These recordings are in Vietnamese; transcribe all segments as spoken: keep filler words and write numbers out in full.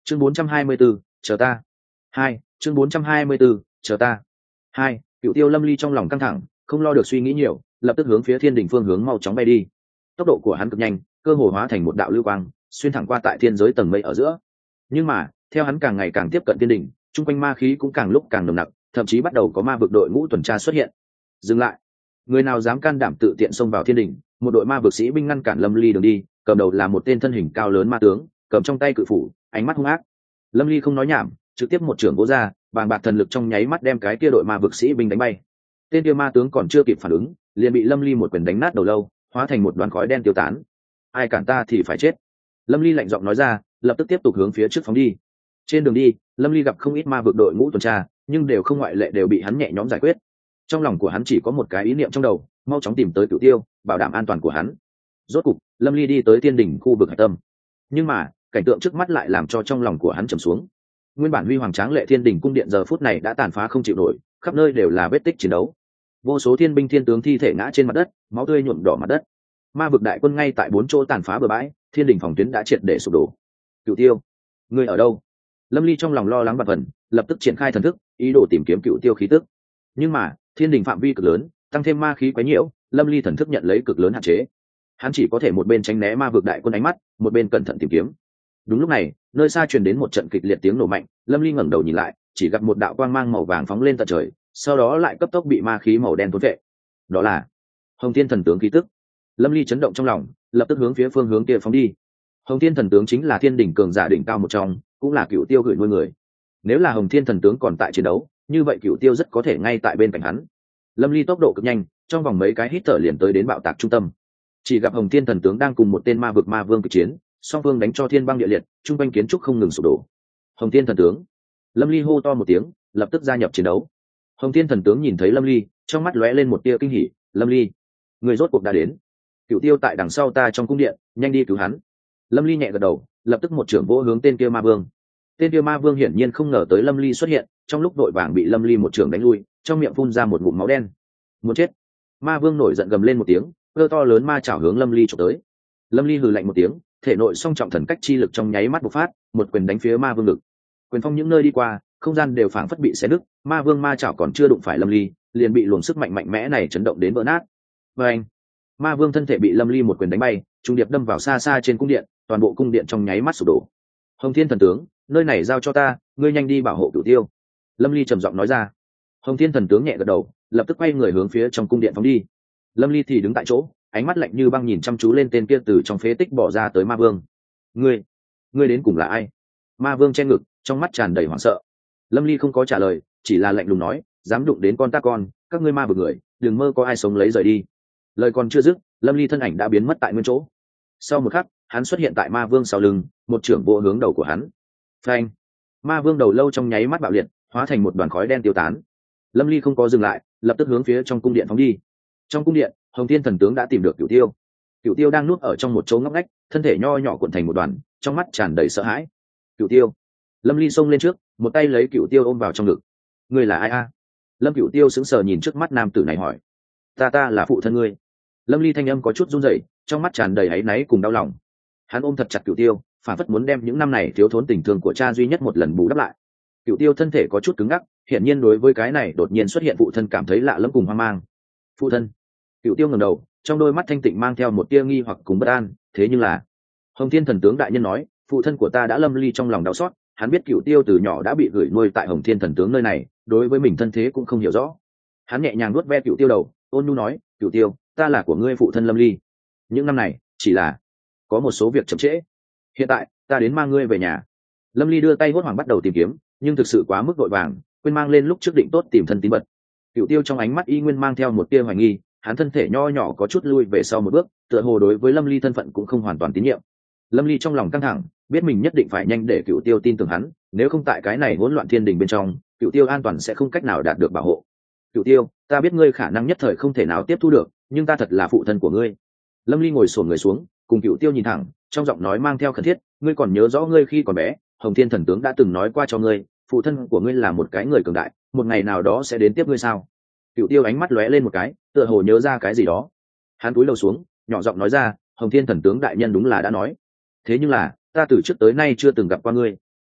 chương bốn trăm hai mươi 4, chờ ta. Hai, chương bốn trăm hai mươi 4, chờ ta. Hai, Cửu Tiêu Lâm Ly trong lòng căng thẳng, không lo được suy nghĩ nhiều, lập tức hướng phía thiên đình phương hướng mau chóng bay đi. Tốc độ của hắn cực nhanh, cơ hồ hóa thành một đạo lưu quang, xuyên thẳng qua tại thiên giới tầng mây ở giữa. Nhưng mà, theo hắn càng ngày càng tiếp cận thiên đình, trung quanh ma khí cũng càng lúc càng nồng nặc, thậm chí bắt đầu có ma vực đội ngũ tuần tra xuất hiện. Dừng lại! Người nào dám can đảm tự tiện xông vào thiên đình? Một đội ma vực sĩ binh ngăn cản Lâm Ly đường đi, cầm đầu là một tên thân hình cao lớn ma tướng, cầm trong tay cự phủ, ánh mắt hung ác. Lâm Ly không nói nhảm, trực tiếp một trưởng vỗ ra, bàng bạc thần lực trong nháy mắt đem cái kia đội ma vực sĩ binh đánh bay. Tên kia ma tướng còn chưa kịp phản ứng, liền bị Lâm Ly một quyền đánh nát đầu lâu, hóa thành một đoàn khói đen tiêu tán. Ai cản ta thì phải chết. Lâm Ly lạnh giọng nói ra, lập tức tiếp tục hướng phía trước phóng đi. Trên đường đi, Lâm Ly gặp không ít ma vực đội ngũ tuần tra, nhưng đều không ngoại lệ đều bị hắn nhẹ nhõm giải quyết. Trong lòng của hắn chỉ có một cái ý niệm trong đầu, mau chóng tìm tới Cửu Tiêu, bảo đảm an toàn của hắn. Rốt cục, Lâm Ly đi tới thiên đỉnh khu vực hải tâm. Nhưng mà, cảnh tượng trước mắt lại làm cho trong lòng của hắn trầm xuống. Nguyên bản huy hoàng tráng lệ thiên đỉnh cung điện giờ phút này đã tàn phá không chịu nổi, khắp nơi đều là vết tích chiến đấu. Vô số thiên binh thiên tướng thi thể ngã trên mặt đất, máu tươi nhuộm đỏ mặt đất. Ma vực đại quân ngay tại bốn chỗ tàn phá bừa bãi, thiên đỉnh phòng tuyến đã triệt để sụp đổ. Cửu Tiêu, ngươi ở đâu? Lâm Ly trong lòng lo lắng bạt vẩn, lập tức triển khai thần thức, ý đồ tìm kiếm Cửu Tiêu khí tức. Nhưng mà, thiên đỉnh phạm vi cực lớn, tăng thêm ma khí quấy nhiễu, Lâm Ly thần thức nhận lấy cực lớn hạn chế. Hắn chỉ có thể một bên tránh né ma vực đại quân ánh mắt, một bên cẩn thận tìm kiếm. Đúng lúc này, nơi xa truyền đến một trận kịch liệt tiếng nổ mạnh, Lâm Ly ngẩng đầu nhìn lại, chỉ gặp một đạo quang mang màu vàng phóng lên tận trời, sau đó lại cấp tốc bị ma khí màu đen thôn vệ. Đó là Hồng Thiên thần tướng khí tức. Lâm Ly chấn động trong lòng, lập tức hướng phía phương hướng kia phóng đi. Hồng Thiên thần tướng chính là thiên đỉnh cường giả đỉnh cao một trong, cũng là Cửu Tiêu gửi nuôi người. Nếu là Hồng Thiên thần tướng còn tại chiến đấu, như vậy Cửu Tiêu rất có thể ngay tại bên cạnh hắn. Lâm Ly tốc độ cực nhanh, trong vòng mấy cái hít thở liền tới đến bạo tạc trung tâm. Chỉ gặp Hồng Thiên thần tướng đang cùng một tên ma vực ma vương kịch chiến, song phương đánh cho thiên băng địa liệt, trung quanh kiến trúc không ngừng sụp đổ. Hồng Thiên thần tướng! Lâm Ly hô to một tiếng, lập tức gia nhập chiến đấu. Hồng Thiên thần tướng nhìn thấy Lâm Ly, trong mắt lóe lên một tia kinh hỉ. Lâm Ly, người rốt cuộc đã đến. Cửu Tiêu tại đằng sau ta trong cung điện, nhanh đi cứu hắn. Lâm Ly nhẹ gật đầu, lập tức một trưởng vỗ hướng tên kia ma vương. Tên kia ma vương hiển nhiên không ngờ tới Lâm Ly xuất hiện, trong lúc đội vàng bị Lâm Ly một trưởng đánh lui, trong miệng phun ra một ngụm máu đen. Muốn chết! Ma vương nổi giận gầm lên một tiếng, cơ to lớn ma chảo hướng Lâm Ly chụp tới. Lâm Ly hừ lạnh một tiếng, thể nội song trọng thần cách chi lực trong nháy mắt bộc phát, một quyền đánh phía ma vương ngực. Quyền phong những nơi đi qua, không gian đều phảng phất bị xé nứt, ma vương ma chảo còn chưa đụng phải Lâm Ly, liền bị luồng sức mạnh mạnh mẽ này chấn động đến vỡ nát. Và anh, ma vương thân thể bị Lâm Ly một quyền đánh bay, trung điệp đâm vào xa xa trên cung điện, toàn bộ cung điện trong nháy mắt sụp đổ. Hồng Thiên thần tướng, nơi này giao cho ta, ngươi nhanh đi bảo hộ Cửu Tiêu. Lâm Ly trầm giọng nói ra. Hồng Thiên thần tướng nhẹ gật đầu, lập tức quay người hướng phía trong cung điện phóng đi. Lâm Ly thì đứng tại chỗ, ánh mắt lạnh như băng nhìn chăm chú lên tên kia từ trong phế tích bỏ ra tới ma vương. Ngươi, ngươi đến cùng là ai? Ma vương che ngực, trong mắt tràn đầy hoảng sợ. Lâm Ly không có trả lời, chỉ là lạnh lùng nói, dám đụng đến con ta con, các ngươi ma vực người, đừng mơ có ai sống lấy rời đi. Lời còn chưa dứt, Lâm Ly thân ảnh đã biến mất tại nguyên chỗ. Sau một khắc, hắn xuất hiện tại ma vương sau lưng, một trưởng vô hướng đầu của hắn. Phanh! Ma vương đầu lâu trong nháy mắt bạo liệt, hóa thành một đoàn khói đen tiêu tán. Lâm Ly không có dừng lại, lập tức hướng phía trong cung điện phóng đi. Trong cung điện, Hồng Thiên thần tướng đã tìm được Cửu Tiêu. Cửu Tiêu đang nuốt ở trong một chỗ ngóc ngách, thân thể nho nhỏ cuộn thành một đoàn, trong mắt tràn đầy sợ hãi. Cửu Tiêu! Lâm Ly xông lên trước, một tay lấy Cửu Tiêu ôm vào trong ngực. Ngươi là ai a? Lâm Cửu Tiêu sững sờ nhìn trước mắt nam tử này hỏi. Ta ta là phụ thân ngươi. Lâm Ly thanh âm có chút run rẩy, trong mắt tràn đầy áy náy cùng đau lòng. Hắn ôm thật chặt Cửu Tiêu, phản phất muốn đem những năm này thiếu thốn tình thương của cha duy nhất một lần bù đắp lại. Cửu Tiêu thân thể có chút cứng ngắc, hiển nhiên đối với cái này đột nhiên xuất hiện phụ thân cảm thấy lạ lẫm cùng hoang mang. Phụ thân! Cửu Tiêu ngẩng đầu, trong đôi mắt thanh tịnh mang theo một tia nghi hoặc cùng bất an. Thế nhưng là, Hồng Thiên thần tướng đại nhân nói, phụ thân của ta đã. Lâm Ly trong lòng đau xót, hắn biết Cửu Tiêu từ nhỏ đã bị gửi nuôi tại Hồng Thiên thần tướng nơi này, đối với mình thân thế cũng không hiểu rõ. Hắn nhẹ nhàng nuốt ve Cửu Tiêu đầu, ôn nhu nói, Cửu Tiêu, ta là của ngươi phụ thân Lâm Ly. Những năm này, chỉ là có một số việc chậm trễ. Hiện tại, ta đến mang ngươi về nhà. Lâm Ly đưa tay hốt hoảng bắt đầu tìm kiếm, nhưng thực sự quá mức vội vàng, quên mang lên lúc trước định tốt tìm thân tín vật. Cửu Tiêu trong ánh mắt y nguyên mang theo một tia hoài nghi, hắn thân thể nho nhỏ có chút lui về sau một bước, tựa hồ đối với Lâm Ly thân phận cũng không hoàn toàn tín nhiệm. Lâm Ly trong lòng căng thẳng, biết mình nhất định phải nhanh để Cửu Tiêu tin tưởng hắn, nếu không tại cái này hỗn loạn thiên đình bên trong, Cửu Tiêu an toàn sẽ không cách nào đạt được bảo hộ. Cửu Tiêu, ta biết ngươi khả năng nhất thời không thể nào tiếp thu được, nhưng ta thật là phụ thân của ngươi. Lâm Ly ngồi xổm người xuống, cùng Cửu Tiêu nhìn thẳng, trong giọng nói mang theo khẩn thiết, ngươi còn nhớ rõ ngươi khi còn bé, Hồng Thiên thần tướng đã từng nói qua cho ngươi, phụ thân của ngươi là một cái người cường đại, một ngày nào đó sẽ đến tiếp ngươi sao? Cửu Tiêu ánh mắt lóe lên một cái, tựa hồ nhớ ra cái gì đó. Hắn cúi đầu xuống, nhỏ giọng nói ra, Hồng Thiên thần tướng đại nhân đúng là đã nói. Thế nhưng là, ta từ trước tới nay chưa từng gặp qua ngươi.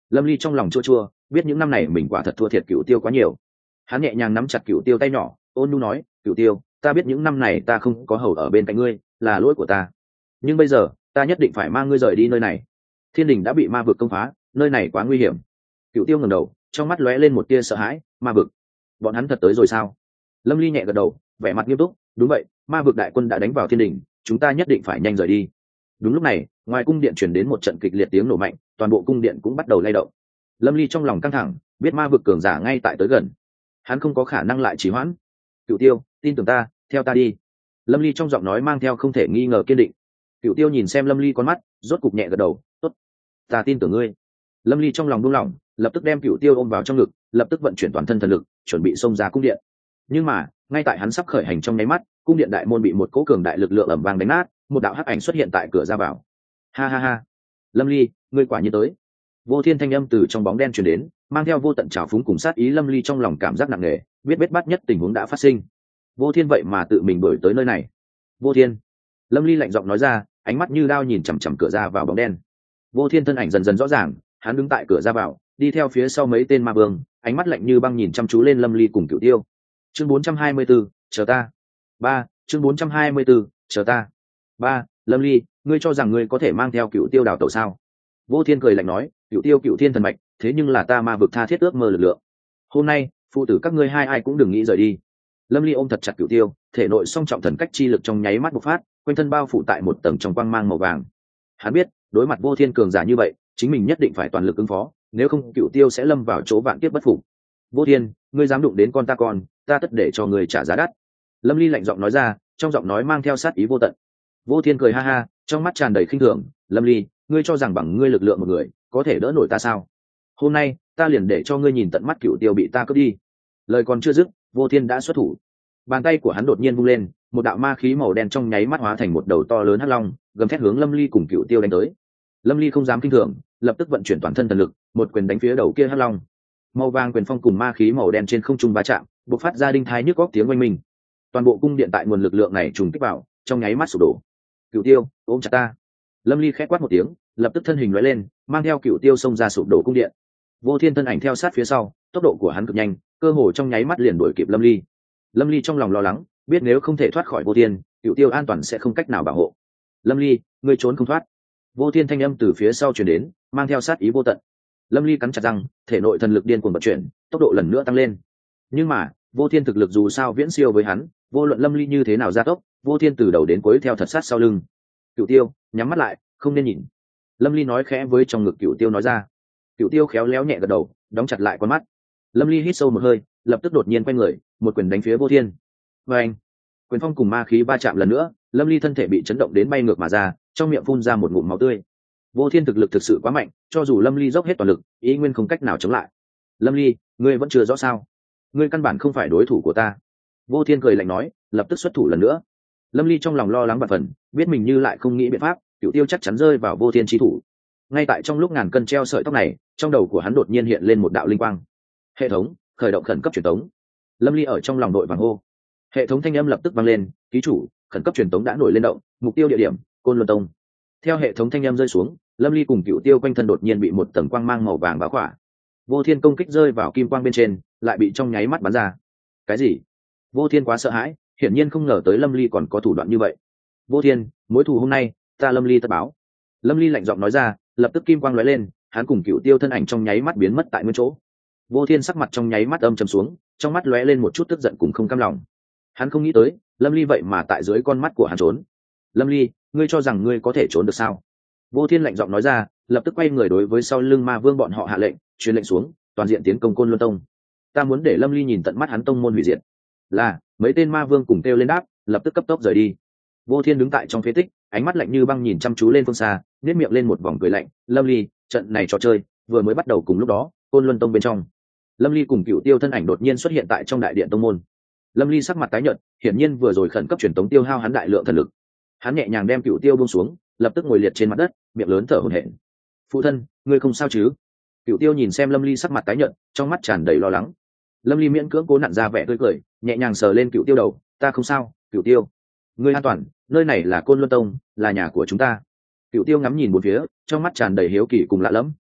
Lâm Ly trong lòng chua chua, biết những năm này mình quả thật thua thiệt Cửu Tiêu quá nhiều. Hắn nhẹ nhàng nắm chặt Cửu Tiêu tay nhỏ, ôn nhu nói, Cửu Tiêu, ta biết những năm này ta không có hầu ở bên cạnh ngươi, là lỗi của ta. Nhưng bây giờ, ta nhất định phải mang ngươi rời đi nơi này. Thiên đình đã bị ma vực công phá, nơi này quá nguy hiểm. Cửu Tiêu ngẩng đầu, trong mắt lóe lên một tia sợ hãi, ma vực? Bọn hắn thật tới rồi sao? Lâm Ly nhẹ gật đầu, vẻ mặt nghiêm túc, đúng vậy, ma vực đại quân đã đánh vào thiên đình, chúng ta nhất định phải nhanh rời đi. Đúng lúc này, ngoài cung điện truyền đến một trận kịch liệt tiếng nổ mạnh, toàn bộ cung điện cũng bắt đầu lay động. Lâm Ly trong lòng căng thẳng, biết ma vực cường giả ngay tại tới gần, hắn không có khả năng lại trì hoãn. Cửu Tiêu, tin tưởng ta, theo ta đi. Lâm Ly trong giọng nói mang theo không thể nghi ngờ kiên định. Cửu Tiêu nhìn xem Lâm Ly con mắt, rốt cục nhẹ gật đầu, tốt, ta tin tưởng ngươi. Lâm Ly trong lòng buông lỏng, lập tức đem Cửu Tiêu ôm vào trong ngực, lập tức vận chuyển toàn thân thần lực, chuẩn bị xông ra cung điện. Nhưng mà, ngay tại hắn sắp khởi hành trong nháy mắt, cung điện đại môn bị một cỗ cường đại lực lượng ầm vang đánh nát, một đạo hắc ảnh xuất hiện tại cửa ra vào. Ha ha ha, Lâm Ly, ngươi quả nhiên tới. Vô Thiên thanh âm từ trong bóng đen truyền đến, mang theo vô tận trào phúng cùng sát ý. Lâm Ly trong lòng cảm giác nặng nề, biết biết bắt nhất tình huống đã phát sinh. Vô Thiên vậy mà tự mình đuổi tới nơi này. Vô Thiên, Lâm Ly lạnh giọng nói ra, ánh mắt như đao nhìn chằm chằm cửa ra vào bóng đen. Vô Thiên thân ảnh dần dần rõ ràng, hắn đứng tại cửa ra vào, đi theo phía sau mấy tên ma vương, ánh mắt lạnh như băng nhìn chăm chú lên Lâm Ly cùng Cửu Tiêu. Chương bốn trăm hai mươi 4, chờ ta. ba, chương bốn trăm hai mươi 4, chờ ta. ba, Lâm Ly, ngươi cho rằng ngươi có thể mang theo Cửu Tiêu đào tẩu sao? Vô Thiên cười lạnh nói, Cửu Tiêu Cửu Thiên thần mạch, thế nhưng là ta ma vực tha thiết ước mơ lực lượng. Hôm nay, phụ tử các ngươi hai ai cũng đừng nghĩ rời đi. Lâm Ly ôm thật chặt Cửu Tiêu, thể nội song trọng thần cách chi lực trong nháy mắt bộc phát, quanh thân bao phủ tại một tầng trong quang mang màu vàng. Hắn biết, đối mặt Vô Thiên cường giả như vậy, chính mình nhất định phải toàn lực ứng phó, nếu không Cửu Tiêu sẽ lâm vào chỗ vạn kiếp bất phục. Vô Thiên, ngươi dám đụng đến con ta con, ta tất để cho ngươi trả giá đắt. Lâm Ly lạnh giọng nói ra, trong giọng nói mang theo sát ý vô tận. Vô Thiên cười ha ha, trong mắt tràn đầy khinh thường, Lâm Ly, ngươi cho rằng bằng ngươi lực lượng một người có thể đỡ nổi ta sao? Hôm nay ta liền để cho ngươi nhìn tận mắt Cửu Tiêu bị ta cướp đi. Lời còn chưa dứt, Vô Thiên đã xuất thủ. Bàn tay của hắn đột nhiên vung lên, một đạo ma khí màu đen trong nháy mắt hóa thành một đầu to lớn hắc long, gầm thét hướng Lâm Ly cùng Cửu Tiêu đánh tới. Lâm Ly không dám kinh thường, lập tức vận chuyển toàn thân thần lực, một quyền đánh phía đầu kia hắc long. Màu vàng quyền phong cùng ma khí màu đen trên không trung va chạm, bộc phát ra đinh thái nhức góc tiếng oanh minh. Toàn bộ cung điện tại nguồn lực lượng này trùng kích vào, trong nháy mắt sụp đổ. Cửu Tiêu, ôm chặt ta. Lâm Ly khẽ quát một tiếng, lập tức thân hình lóe lên, mang theo Cửu Tiêu xông ra sụp đổ cung điện. Vô Thiên thân ảnh theo sát phía sau, tốc độ của hắn cực nhanh, cơ hồ trong nháy mắt liền đuổi kịp Lâm Ly. Lâm Ly trong lòng lo lắng, biết nếu không thể thoát khỏi Vô Thiên, Cửu Tiêu an toàn sẽ không cách nào bảo hộ. Lâm Ly, ngươi trốn không thoát. Vô Thiên thanh âm từ phía sau truyền đến, mang theo sát ý vô tận. Lâm Ly cắn chặt răng, thể nội thần lực điên cuồng vận chuyển, tốc độ lần nữa tăng lên. Nhưng mà, Vô Thiên thực lực dù sao viễn siêu với hắn, vô luận Lâm Ly như thế nào gia tốc, Vô Thiên từ đầu đến cuối theo thật sát sau lưng. Cửu Tiêu, nhắm mắt lại, không nên nhìn. Lâm Ly nói khẽ với trong ngực Cửu Tiêu nói ra. Cửu Tiêu khéo léo nhẹ gật đầu, đóng chặt lại con mắt. Lâm Ly hít sâu một hơi, lập tức đột nhiên quay người, một quyền đánh phía Vô Thiên. Và anh, quyền phong cùng ma khí va chạm lần nữa, Lâm Ly thân thể bị chấn động đến bay ngược mà ra, trong miệng phun ra một ngụm máu tươi. Vô Thiên thực lực thực sự quá mạnh, cho dù Lâm Ly dốc hết toàn lực, ý nguyên không cách nào chống lại. Lâm Ly, ngươi vẫn chưa rõ sao? Ngươi căn bản không phải đối thủ của ta. Vô Thiên cười lạnh nói, lập tức xuất thủ lần nữa. Lâm Ly trong lòng lo lắng bạt phần, biết mình như lại không nghĩ biện pháp, Cửu Tiêu chắc chắn rơi vào Vô Thiên chi thủ. Ngay tại trong lúc ngàn cân treo sợi tóc này, trong đầu của hắn đột nhiên hiện lên một đạo linh quang. Hệ thống khởi động khẩn cấp truyền tống. Lâm Ly ở trong lòng đội vàng hô. Hệ thống thanh âm lập tức vang lên, ký chủ, khẩn cấp truyền tống đã nổi lên động, mục tiêu địa điểm Côn Luân Tông. Theo hệ thống thanh âm rơi xuống, Lâm Ly cùng Cửu Tiêu quanh thân đột nhiên bị một tầng quang mang màu vàng bao khỏa. Vô Thiên công kích rơi vào kim quang bên trên, lại bị trong nháy mắt bắn ra. Cái gì? Vô Thiên quá sợ hãi, hiển nhiên không ngờ tới Lâm Ly còn có thủ đoạn như vậy. Vô Thiên, mối thù hôm nay, ta Lâm Ly tất báo. Lâm Ly lạnh giọng nói ra, lập tức kim quang lóe lên, hắn cùng Cửu Tiêu thân ảnh trong nháy mắt biến mất tại nguyên chỗ. Vô Thiên sắc mặt trong nháy mắt âm trầm xuống, trong mắt lóe lên một chút tức giận cùng không cam lòng. Hắn không nghĩ tới, Lâm Ly vậy mà tại dưới con mắt của hắn trốn. Lâm Ly, ngươi cho rằng ngươi có thể trốn được sao? Vô Thiên lạnh giọng nói ra, lập tức quay người đối với sau lưng ma vương bọn họ hạ lệnh, truyền lệnh xuống, toàn diện tiến công Côn Luân Tông. Ta muốn để Lâm Ly nhìn tận mắt hắn tông môn hủy diệt. Là, mấy tên ma vương cùng kêu lên đáp, lập tức cấp tốc rời đi. Vô Thiên đứng tại trong phế tích, ánh mắt lạnh như băng nhìn chăm chú lên phương xa, nhếch miệng lên một vòng cười lạnh, Lâm Ly, trận này trò chơi vừa mới bắt đầu. Cùng lúc đó, Côn Luân Tông bên trong, Lâm Ly cùng Cửu Tiêu thân ảnh đột nhiên xuất hiện tại trong đại điện tông môn. Lâm Ly sắc mặt tái nhợt, hiển nhiên vừa rồi khẩn cấp truyền tống tiêu hao hắn đại lượng thần lực. Hắn nhẹ nhàng đem Cửu Tiêu buông xuống, lập tức ngồi liệt trên mặt đất, miệng lớn thở hổn hển. Phụ thân, ngươi không sao chứ? Cửu Tiêu nhìn xem Lâm Ly sắc mặt tái nhợt, trong mắt tràn đầy lo lắng. Lâm Ly miễn cưỡng cố nặn ra vẻ tươi cười, nhẹ nhàng sờ lên Cửu Tiêu đầu, ta không sao, Cửu Tiêu, ngươi an toàn, nơi này là Côn Luân Tông, là nhà của chúng ta. Cửu Tiêu ngắm nhìn bốn phía, trong mắt tràn đầy hiếu kỳ cùng lạ lẫm.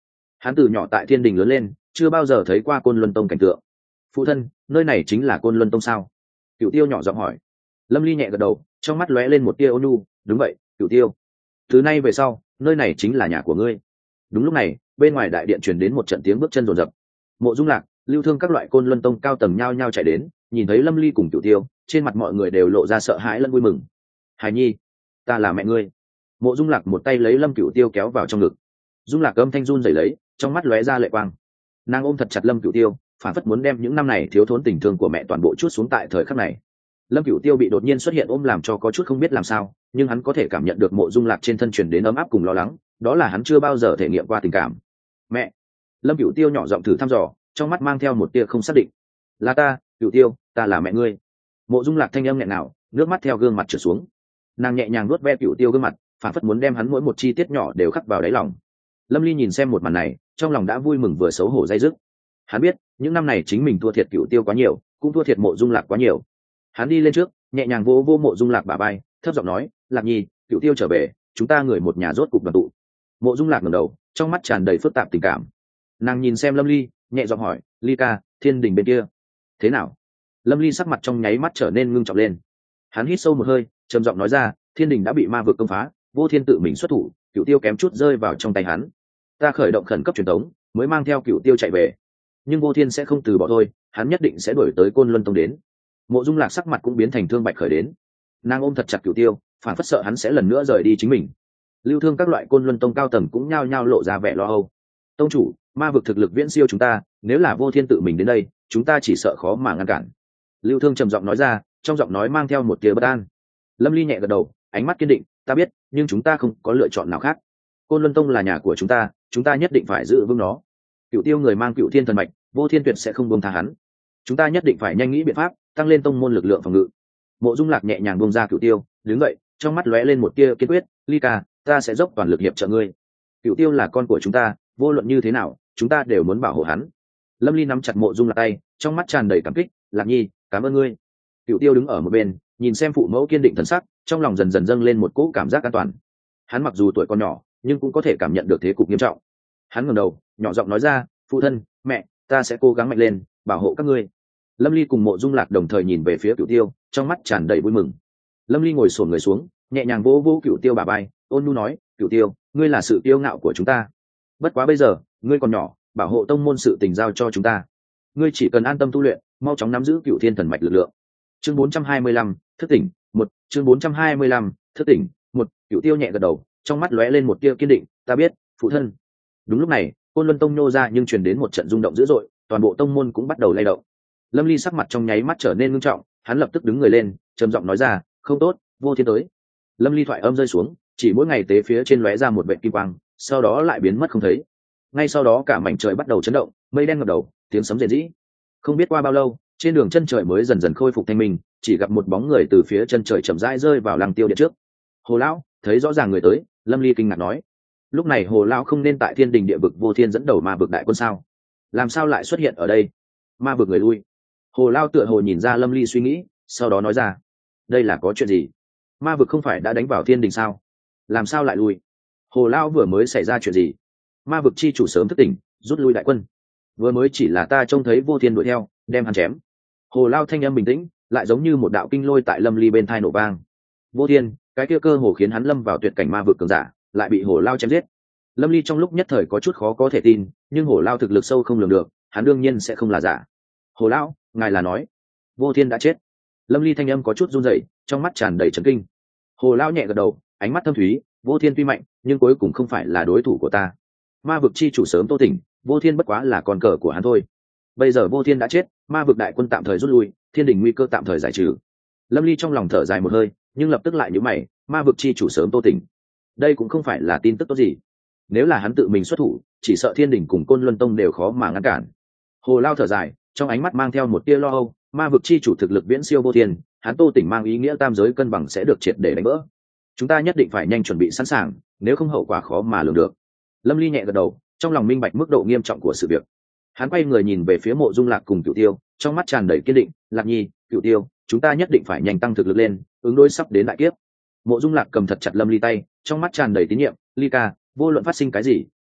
hắn từ nhỏ tại thiên đình lớn lên, chưa bao giờ thấy qua Côn Luân Tông cảnh tượng. Phụ thân, nơi này chính là Côn Luân Tông sao? Cửu Tiêu nhỏ giọng hỏi. Lâm Ly nhẹ gật đầu, trong mắt lóe lên một tia ôn nhu. Đúng vậy, Cửu Tiêu, từ nay về sau nơi này chính là nhà của ngươi. Đúng lúc này, bên ngoài đại điện truyền đến một trận tiếng bước chân rồn rập. Mộ Dung Lạc, Lưu Thương các loại Côn Luân Tông cao tầng nhao nhao chạy đến, nhìn thấy Lâm Ly cùng Cửu Tiêu, trên mặt mọi người đều lộ ra sợ hãi lẫn vui mừng. Hải Nhi, ta là mẹ ngươi. Mộ Dung Lạc một tay lấy Lâm Cửu Tiêu kéo vào trong ngực. Dung Lạc âm thanh run rẩy lấy, trong mắt lóe ra lệ quang. Nàng ôm thật chặt Lâm Cửu Tiêu, phản phất muốn đem những năm này thiếu thốn tình thương của mẹ toàn bộ chút xuống tại thời khắc này. Lâm Cửu Tiêu bị đột nhiên xuất hiện ôm làm cho có chút không biết làm sao, nhưng hắn có thể cảm nhận được Mộ Dung Lạc trên thân truyền đến ấm áp cùng lo lắng, đó là hắn chưa bao giờ thể nghiệm qua tình cảm. Mẹ. Lâm Cửu Tiêu nhỏ giọng thử thăm dò, trong mắt mang theo một tia không xác định. Là ta, Cửu Tiêu, ta là mẹ ngươi. Mộ Dung Lạc thanh âm nhẹ nào, nước mắt theo gương mặt trượt xuống. Nàng nhẹ nhàng nuốt ve Cửu Tiêu gương mặt, phản phất muốn đem hắn mỗi một chi tiết nhỏ đều khắc vào đáy lòng. Lâm Ly nhìn xem một màn này, trong lòng đã vui mừng vừa xấu hổ dây dứt. Hắn biết những năm này chính mình thua thiệt Cửu Tiêu quá nhiều, cũng thua thiệt Mộ Dung Lạc quá nhiều. Hắn đi lên trước, nhẹ nhàng vỗ vỗ Mộ Dung Lạc bả vai, thấp giọng nói, Lạc Nhi, Cửu Tiêu trở về, chúng ta người một nhà rốt cục đoàn tụ. Mộ Dung Lạc ngẩng đầu, trong mắt tràn đầy phức tạp tình cảm. Nàng nhìn xem Lâm Ly, nhẹ giọng hỏi, Ly ca, thiên đình bên kia thế nào? Lâm Ly sắc mặt trong nháy mắt trở nên ngưng trọng lên. Hắn hít sâu một hơi, trầm giọng nói ra, thiên đình đã bị ma vực công phá, Vô Thiên tự mình xuất thủ, Cửu Tiêu kém chút rơi vào trong tay hắn. Ta khởi động khẩn cấp truyền tống, mới mang theo Cửu Tiêu chạy về. Nhưng Vô Thiên sẽ không từ bỏ thôi, hắn nhất định sẽ đuổi tới Côn Luân Tông đến. Mộ Dung Lạc sắc mặt cũng biến thành thương bạch khởi đến. Nàng ôm thật chặt Cửu Tiêu, phản phất sợ hắn sẽ lần nữa rời đi chính mình. Lưu Thương các loại Côn Luân Tông cao tầng cũng nhao nhao lộ ra vẻ lo âu. Tông chủ, ma vực thực lực viễn siêu chúng ta, nếu là Vô Thiên tự mình đến đây, chúng ta chỉ sợ khó mà ngăn cản. Lưu Thương trầm giọng nói ra, trong giọng nói mang theo một tia bất an. Lâm Ly nhẹ gật đầu, ánh mắt kiên định, ta biết, nhưng chúng ta không có lựa chọn nào khác. Côn Luân Tông là nhà của chúng ta, chúng ta nhất định phải giữ vững nó. Cửu Tiêu người mang Cửu Thiên thần mạch, Vô Thiên tuyệt sẽ không buông tha hắn. Chúng ta nhất định phải nhanh nghĩ biện pháp, tăng lên tông môn lực lượng phòng ngự. Mộ Dung Lạc nhẹ nhàng buông ra Cửu Tiêu, đứng dậy, trong mắt lóe lên một tia kiên quyết, Ly ca, ta sẽ dốc toàn lực hiệp trợ ngươi. Cửu Tiêu là con của chúng ta, vô luận như thế nào, chúng ta đều muốn bảo hộ hắn. Lâm Ly nắm chặt Mộ Dung Lạc tay, trong mắt tràn đầy cảm kích, Lạc Nhi, cảm ơn ngươi. Cửu Tiêu đứng ở một bên, nhìn xem phụ mẫu kiên định thần sắc, trong lòng dần dần dâng lên một cỗ cảm giác an toàn. Hắn mặc dù tuổi còn nhỏ, nhưng cũng có thể cảm nhận được thế cục nghiêm trọng. Hắn ngẩng đầu, nhỏ giọng nói ra, phụ thân, mẹ, ta sẽ cố gắng mạnh lên, bảo hộ các ngươi. Lâm Ly cùng Mộ Dung Lạc đồng thời nhìn về phía Cửu Tiêu, trong mắt tràn đầy vui mừng. Lâm Ly ngồi xổm người xuống, nhẹ nhàng vỗ vỗ Cửu Tiêu bả vai, ôn nhu nói, Cửu Tiêu, ngươi là sự kiêu ngạo của chúng ta. Bất quá bây giờ, ngươi còn nhỏ, bảo hộ tông môn sự tình giao cho chúng ta. Ngươi chỉ cần an tâm tu luyện, mau chóng nắm giữ Cửu Thiên thần mạch lực lượng. Chương bốn trăm hai mươi lăm, thức tỉnh, một, chương bốn trăm hai mươi lăm, thức tỉnh, một, Cửu Tiêu nhẹ gật đầu, trong mắt lóe lên một tia kiên định, ta biết, phụ thân. Đúng lúc này, Côn Luân Tông nô ra nhưng truyền đến một trận rung động dữ dội, toàn bộ tông môn cũng bắt đầu lay động. Lâm Ly sắc mặt trong nháy mắt trở nên nghiêm trọng, hắn lập tức đứng người lên, trầm giọng nói ra, không tốt, Vô Thiên tới. Lâm Ly thoại âm rơi xuống, chỉ mỗi ngày tế phía trên lóe ra một vệt kim quang, sau đó lại biến mất không thấy. Ngay sau đó cả mảnh trời bắt đầu chấn động, mây đen ngập đầu, tiếng sấm rền rĩ. Không biết qua bao lâu, trên đường chân trời mới dần dần khôi phục thanh minh, chỉ gặp một bóng người từ phía chân trời chậm rãi rơi vào Lăng Tiêu điện trước. Hồ lão, thấy rõ ràng người tới, Lâm Ly kinh ngạc nói, lúc này Hồ lão không nên tại Thiên Đình địa vực Vô Thiên dẫn đầu ma vực đại quân sao? Làm sao lại xuất hiện ở đây? Ma vực người lui. Hồ lão tựa hồ nhìn ra Lâm Ly suy nghĩ, sau đó nói ra, đây là có chuyện gì? Ma vực không phải đã đánh vào Thiên Đình sao? Làm sao lại lui? Hồ lão vừa mới xảy ra chuyện gì? Ma vực chi chủ sớm thức tỉnh, rút lui đại quân. Vừa mới chỉ là ta trông thấy Vô Thiên đuổi theo, đem hắn chém. Hồ lão thanh âm bình tĩnh, lại giống như một đạo kinh lôi tại Lâm Ly bên tai nổ vang. Vô Thiên, cái kia cơ hồ khiến hắn lâm vào tuyệt cảnh ma vực cường giả, lại bị Hồ lão chém giết. Lâm Ly trong lúc nhất thời có chút khó có thể tin, nhưng Hồ lão thực lực sâu không lường được, hắn đương nhiên sẽ không là giả. Hồ lão, ngài là nói Vô Thiên đã chết? Lâm Ly thanh âm có chút run rẩy, trong mắt tràn đầy chấn kinh. Hồ lão nhẹ gật đầu, ánh mắt thâm thúy, Vô Thiên tuy mạnh, nhưng cuối cùng không phải là đối thủ của ta. Ma vực chi chủ sớm tô tỉnh, Vô Thiên bất quá là con cờ của hắn thôi. Bây giờ Vô Thiên đã chết, ma vực đại quân tạm thời rút lui, Thiên Đình nguy cơ tạm thời giải trừ. Lâm Ly trong lòng thở dài một hơi, nhưng lập tức lại nhíu mày, ma vực chi chủ sớm tô tỉnh, đây cũng không phải là tin tức tốt gì. Nếu là hắn tự mình xuất thủ, chỉ sợ Thiên Đình cùng Côn Luân Tông đều khó mà ngăn cản. Hồ lao thở dài, trong ánh mắt mang theo một tia lo âu, ma vực chi chủ thực lực viễn siêu Vô Thiên, hắn tô tỉnh mang ý nghĩa tam giới cân bằng sẽ được triệt để đánh vỡ. Chúng ta nhất định phải nhanh chuẩn bị sẵn sàng, nếu không hậu quả khó mà lường được. Lâm Ly nhẹ gật đầu, trong lòng minh bạch mức độ nghiêm trọng của sự việc. Hắn quay người nhìn về phía Mộ Dung Lạc cùng Cửu Tiêu, trong mắt tràn đầy kiên định, Lạc Nhi, Cửu Tiêu, chúng ta nhất định phải nhanh tăng thực lực lên, ứng đối sắp đến đại kiếp. Mộ Dung Lạc cầm thật chặt Lâm Ly tay, trong mắt tràn đầy tín nhiệm, Ly ca, vô luận phát sinh cái gì,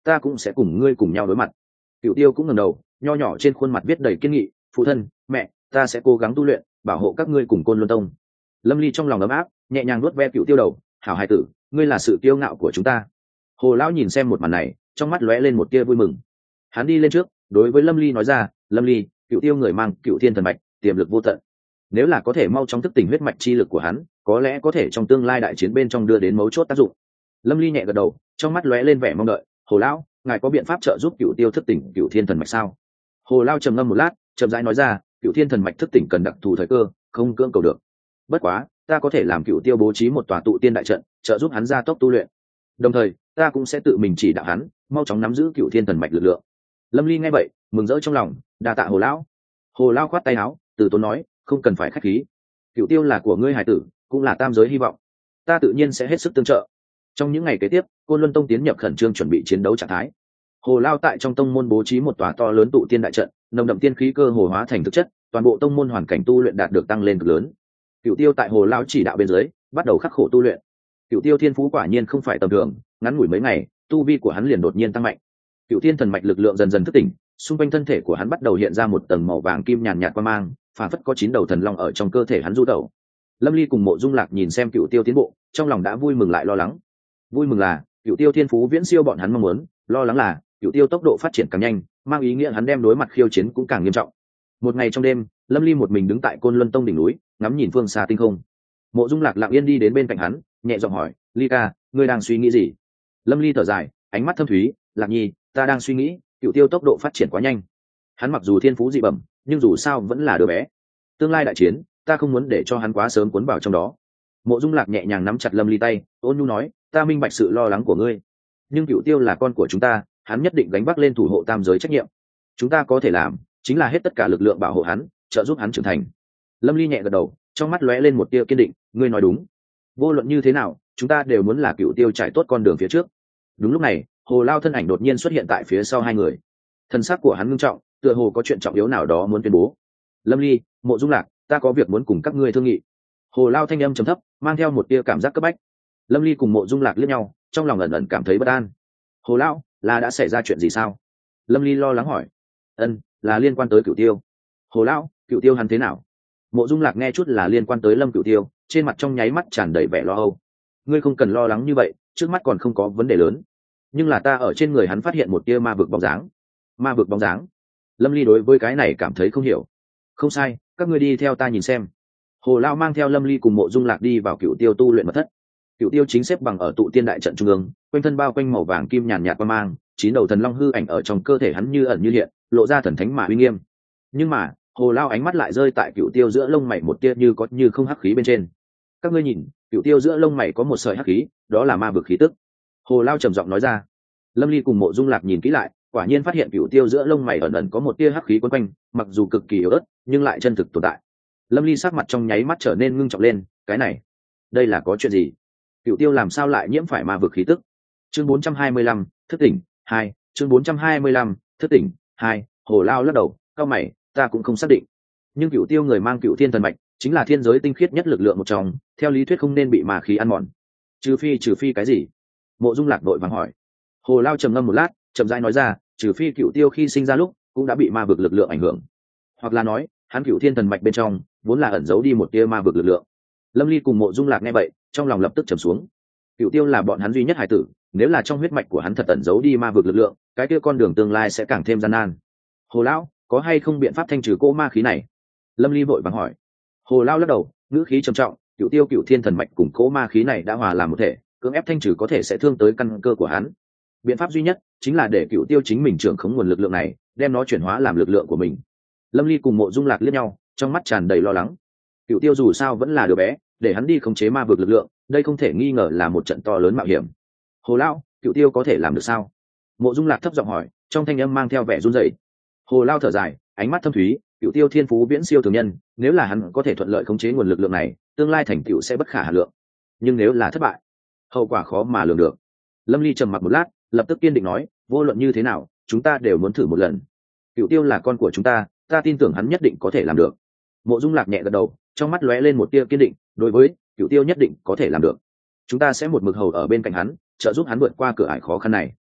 ta cũng sẽ cùng ngươi cùng nhau đối mặt. Cửu Tiêu cũng ngẩng đầu, nho nhỏ trên khuôn mặt viết đầy kiên nghị, phụ thân, mẹ, ta sẽ cố gắng tu luyện, bảo hộ các ngươi cùng Côn Luân Tông. Lâm Ly trong lòng ấm áp, nhẹ nhàng nuốt ve Cửu Tiêu đầu, hảo hài tử, ngươi là sự kiêu ngạo của chúng ta. Hồ lão nhìn xem một màn này, trong mắt lóe lên một tia vui mừng. Hắn đi lên trước, đối với Lâm Ly nói ra, Lâm Ly, Cửu Tiêu người mang Cửu Thiên thần mạch, tiềm lực vô tận. Nếu là có thể mau chóng thức tỉnh huyết mạch chi lực của hắn, có lẽ có thể trong tương lai đại chiến bên trong đưa đến mấu chốt tác dụng. Lâm Ly nhẹ gật đầu, trong mắt lóe lên vẻ mong đợi. Hồ lão, ngài có biện pháp trợ giúp Cửu Tiêu thức tỉnh Cửu Thiên thần mạch sao? Hồ lão trầm ngâm một lát, chậm rãi nói ra, Cửu Thiên thần mạch thức tỉnh cần đặc thù thời cơ, không cưỡng cầu được. Bất quá, ta có thể làm Cửu Tiêu bố trí một tòa tụ tiên đại trận, trợ giúp hắn gia tốc tu luyện. Đồng thời, ta cũng sẽ tự mình chỉ đạo hắn, mau chóng nắm giữ Cửu Thiên thần mạch lực lượng. Lâm Ly nghe vậy, mừng rỡ trong lòng, đa tạ Hồ lão. Hồ lão khoát tay áo, từ tốn nói, không cần phải khách khí. Cửu Tiêu là của ngươi hải tử, cũng là tam giới hy vọng, ta tự nhiên sẽ hết sức tương trợ. Trong những ngày kế tiếp, Côn Luân Tông tiến nhập khẩn trương chuẩn bị chiến đấu trạng thái. Hồ lao tại trong tông môn bố trí một tòa to lớn tụ tiên đại trận, nồng đậm tiên khí cơ hồ hóa thành thực chất, toàn bộ tông môn hoàn cảnh tu luyện đạt được tăng lên cực lớn. Cửu Tiêu tại Hồ lao chỉ đạo bên dưới, bắt đầu khắc khổ tu luyện. Cửu Tiêu thiên phú quả nhiên không phải tầm thường, ngắn ngủi mấy ngày, tu vi của hắn liền đột nhiên tăng mạnh. Cửu Thiên thần mạch lực lượng dần dần thức tỉnh, xung quanh thân thể của hắn bắt đầu hiện ra một tầng màu vàng kim nhàn nhạt qua mang, phản phất có chín đầu thần long ở trong cơ thể hắn du tẩu. Lâm Ly cùng Mộ Dung Lạc nhìn xem Cửu Tiêu tiến bộ, trong lòng đã vui mừng lại lo lắng. Vui mừng là Cửu Tiêu thiên phú viễn siêu bọn hắn mong muốn, lo lắng là Cửu Tiêu tốc độ phát triển càng nhanh, mang ý nghĩa hắn đem đối mặt khiêu chiến cũng càng nghiêm trọng. Một ngày trong đêm, Lâm Ly một mình đứng tại Côn Luân Tông đỉnh núi, ngắm nhìn phương xa tinh không. Mộ Dung Lạc lặng yên đi đến bên cạnh hắn, nhẹ giọng hỏi, "Ly ca, ngươi đang suy nghĩ gì?" Lâm Ly thở dài, ánh mắt thâm thúy, "Lạc Nhi, ta đang suy nghĩ, Cửu Tiêu tốc độ phát triển quá nhanh. Hắn mặc dù thiên phú dị bẩm, nhưng dù sao vẫn là đứa bé. Tương lai đại chiến, ta không muốn để cho hắn quá sớm cuốn vào trong đó." Mộ Dung Lạc nhẹ nhàng nắm chặt Lâm Ly tay, ôn nhu nói, "Ta minh bạch sự lo lắng của ngươi, nhưng Cửu Tiêu là con của chúng ta, hắn nhất định gánh vác lên thủ hộ tam giới trách nhiệm. Chúng ta có thể làm, chính là hết tất cả lực lượng bảo hộ hắn, trợ giúp hắn trưởng thành." Lâm Ly nhẹ gật đầu, trong mắt lóe lên một tia kiên định, "Ngươi nói đúng. Vô luận như thế nào, chúng ta đều muốn là Cửu Tiêu trải tốt con đường phía trước." Đúng lúc này, Hồ Lao thân ảnh đột nhiên xuất hiện tại phía sau hai người. Thân xác của hắn ngưng trọng, tựa hồ có chuyện trọng yếu nào đó muốn tuyên bố. "Lâm Ly, Mộ Dung Lạc, ta có việc muốn cùng các ngươi thương nghị." Hồ Lao thanh âm trầm thấp, mang theo một tia cảm giác cấp bách. Lâm Ly cùng Mộ Dung Lạc liếc nhau, trong lòng ẩn ẩn cảm thấy bất an. "Hồ Lão, là đã xảy ra chuyện gì sao?" Lâm Ly lo lắng hỏi. "Ân, là liên quan tới Cửu Tiêu." "Hồ Lão, Cửu Tiêu hắn thế nào?" Mộ Dung Lạc nghe chút là liên quan tới Lâm Cửu Tiêu, trên mặt trong nháy mắt tràn đầy vẻ lo âu. "Ngươi không cần lo lắng như vậy, trước mắt còn không có vấn đề lớn. Nhưng là ta ở trên người hắn phát hiện một tia ma vực bóng dáng." "Ma vực bóng dáng?" Lâm Ly đối với cái này cảm thấy không hiểu. "Không sai, các ngươi đi theo ta nhìn xem." Hồ Lao mang theo Lâm Ly cùng Mộ Dung Lạc đi vào Cửu Tiêu tu luyện mật thất. Cửu Tiêu chính xếp bằng ở tụ tiên đại trận trung ương, quanh thân bao quanh màu vàng kim nhàn nhạt qua mang, chín đầu thần long hư ảnh ở trong cơ thể hắn như ẩn như hiện, lộ ra thần thánh mà uy nghiêm. Nhưng mà, Hồ Lao ánh mắt lại rơi tại Cửu Tiêu giữa lông mày một tia như có như không hắc khí bên trên. "Các ngươi nhìn, Cửu Tiêu giữa lông mày có một sợi hắc khí, đó là ma vực khí tức." Hồ Lao trầm giọng nói ra. Lâm Ly cùng Mộ Dung Lạc nhìn kỹ lại, quả nhiên phát hiện Cửu Tiêu giữa lông mày ẩn ẩn có một tia hắc khí quấn quanh, mặc dù cực kỳ yếu ớt, nhưng lại chân thực tồn tại. Lâm Ly sắc mặt trong nháy mắt trở nên ngưng trọng lên, cái này, đây là có chuyện gì? Cửu Tiêu làm sao lại nhiễm phải ma vực khí tức? Chương bốn trăm hai mươi lăm, thức tỉnh, hai, chương bốn trăm hai mươi lăm, thức tỉnh, hai. Hồ Lao lắc đầu, cao mày, ta cũng không xác định. Nhưng Cửu Tiêu người mang Cửu Thiên thần mạch, chính là thiên giới tinh khiết nhất lực lượng một trong, theo lý thuyết không nên bị ma khí ăn mòn. Trừ phi trừ phi cái gì? Mộ Dung Lạc đội vàng hỏi. Hồ Lao trầm ngâm một lát, chậm rãi nói ra, trừ phi Cửu Tiêu khi sinh ra lúc cũng đã bị ma vực lực lượng ảnh hưởng, hoặc là nói, hắn Cửu Thiên thần mạch bên trong vốn là ẩn giấu đi một tia ma vực lực lượng. Lâm Ly cùng Mộ Dung Lạc nghe vậy, trong lòng lập tức trầm xuống. Cửu Tiêu là bọn hắn duy nhất hải tử, nếu là trong huyết mạch của hắn thật ẩn giấu đi ma vực lực lượng, cái kia con đường tương lai sẽ càng thêm gian nan. Hồ Lão, có hay không biện pháp thanh trừ cỗ ma khí này? Lâm Ly vội vàng hỏi. Hồ Lão lắc đầu, ngữ khí trầm trọng, Cửu Tiêu Cửu Thiên thần mạch cùng cỗ ma khí này đã hòa làm một thể, cưỡng ép thanh trừ có thể sẽ thương tới căn cơ của hắn. Biện pháp duy nhất chính là để Cửu Tiêu chính mình trưởng khống nguồn lực lượng này, đem nó chuyển hóa làm lực lượng của mình. Lâm Ly cùng Mộ Dung Lạc liếc nhau, trong mắt tràn đầy lo lắng. Cửu Tiêu dù sao vẫn là đứa bé, để hắn đi khống chế ma vực lực lượng, đây không thể nghi ngờ là một trận to lớn mạo hiểm. Hồ Lão, Cửu Tiêu có thể làm được sao? Mộ Dung Lạc thấp giọng hỏi, trong thanh âm mang theo vẻ run rẩy. Hồ Lao thở dài, ánh mắt thâm thúy, Cửu Tiêu thiên phú viễn siêu thường nhân, nếu là hắn có thể thuận lợi khống chế nguồn lực lượng này, tương lai thành tựu sẽ bất khả hà lượng. Nhưng nếu là thất bại, hậu quả khó mà lường được. Lâm Ly trầm mặc một lát, lập tức kiên định nói, vô luận như thế nào, chúng ta đều muốn thử một lần. Cửu Tiêu là con của chúng ta, ta tin tưởng hắn nhất định có thể làm được. Mộ Dung Lạc nhẹ gật đầu, trong mắt lóe lên một tia kiên định, đối với Cửu Tiêu nhất định có thể làm được. Chúng ta sẽ một mực hầu ở bên cạnh hắn, trợ giúp hắn vượt qua cửa ải khó khăn này.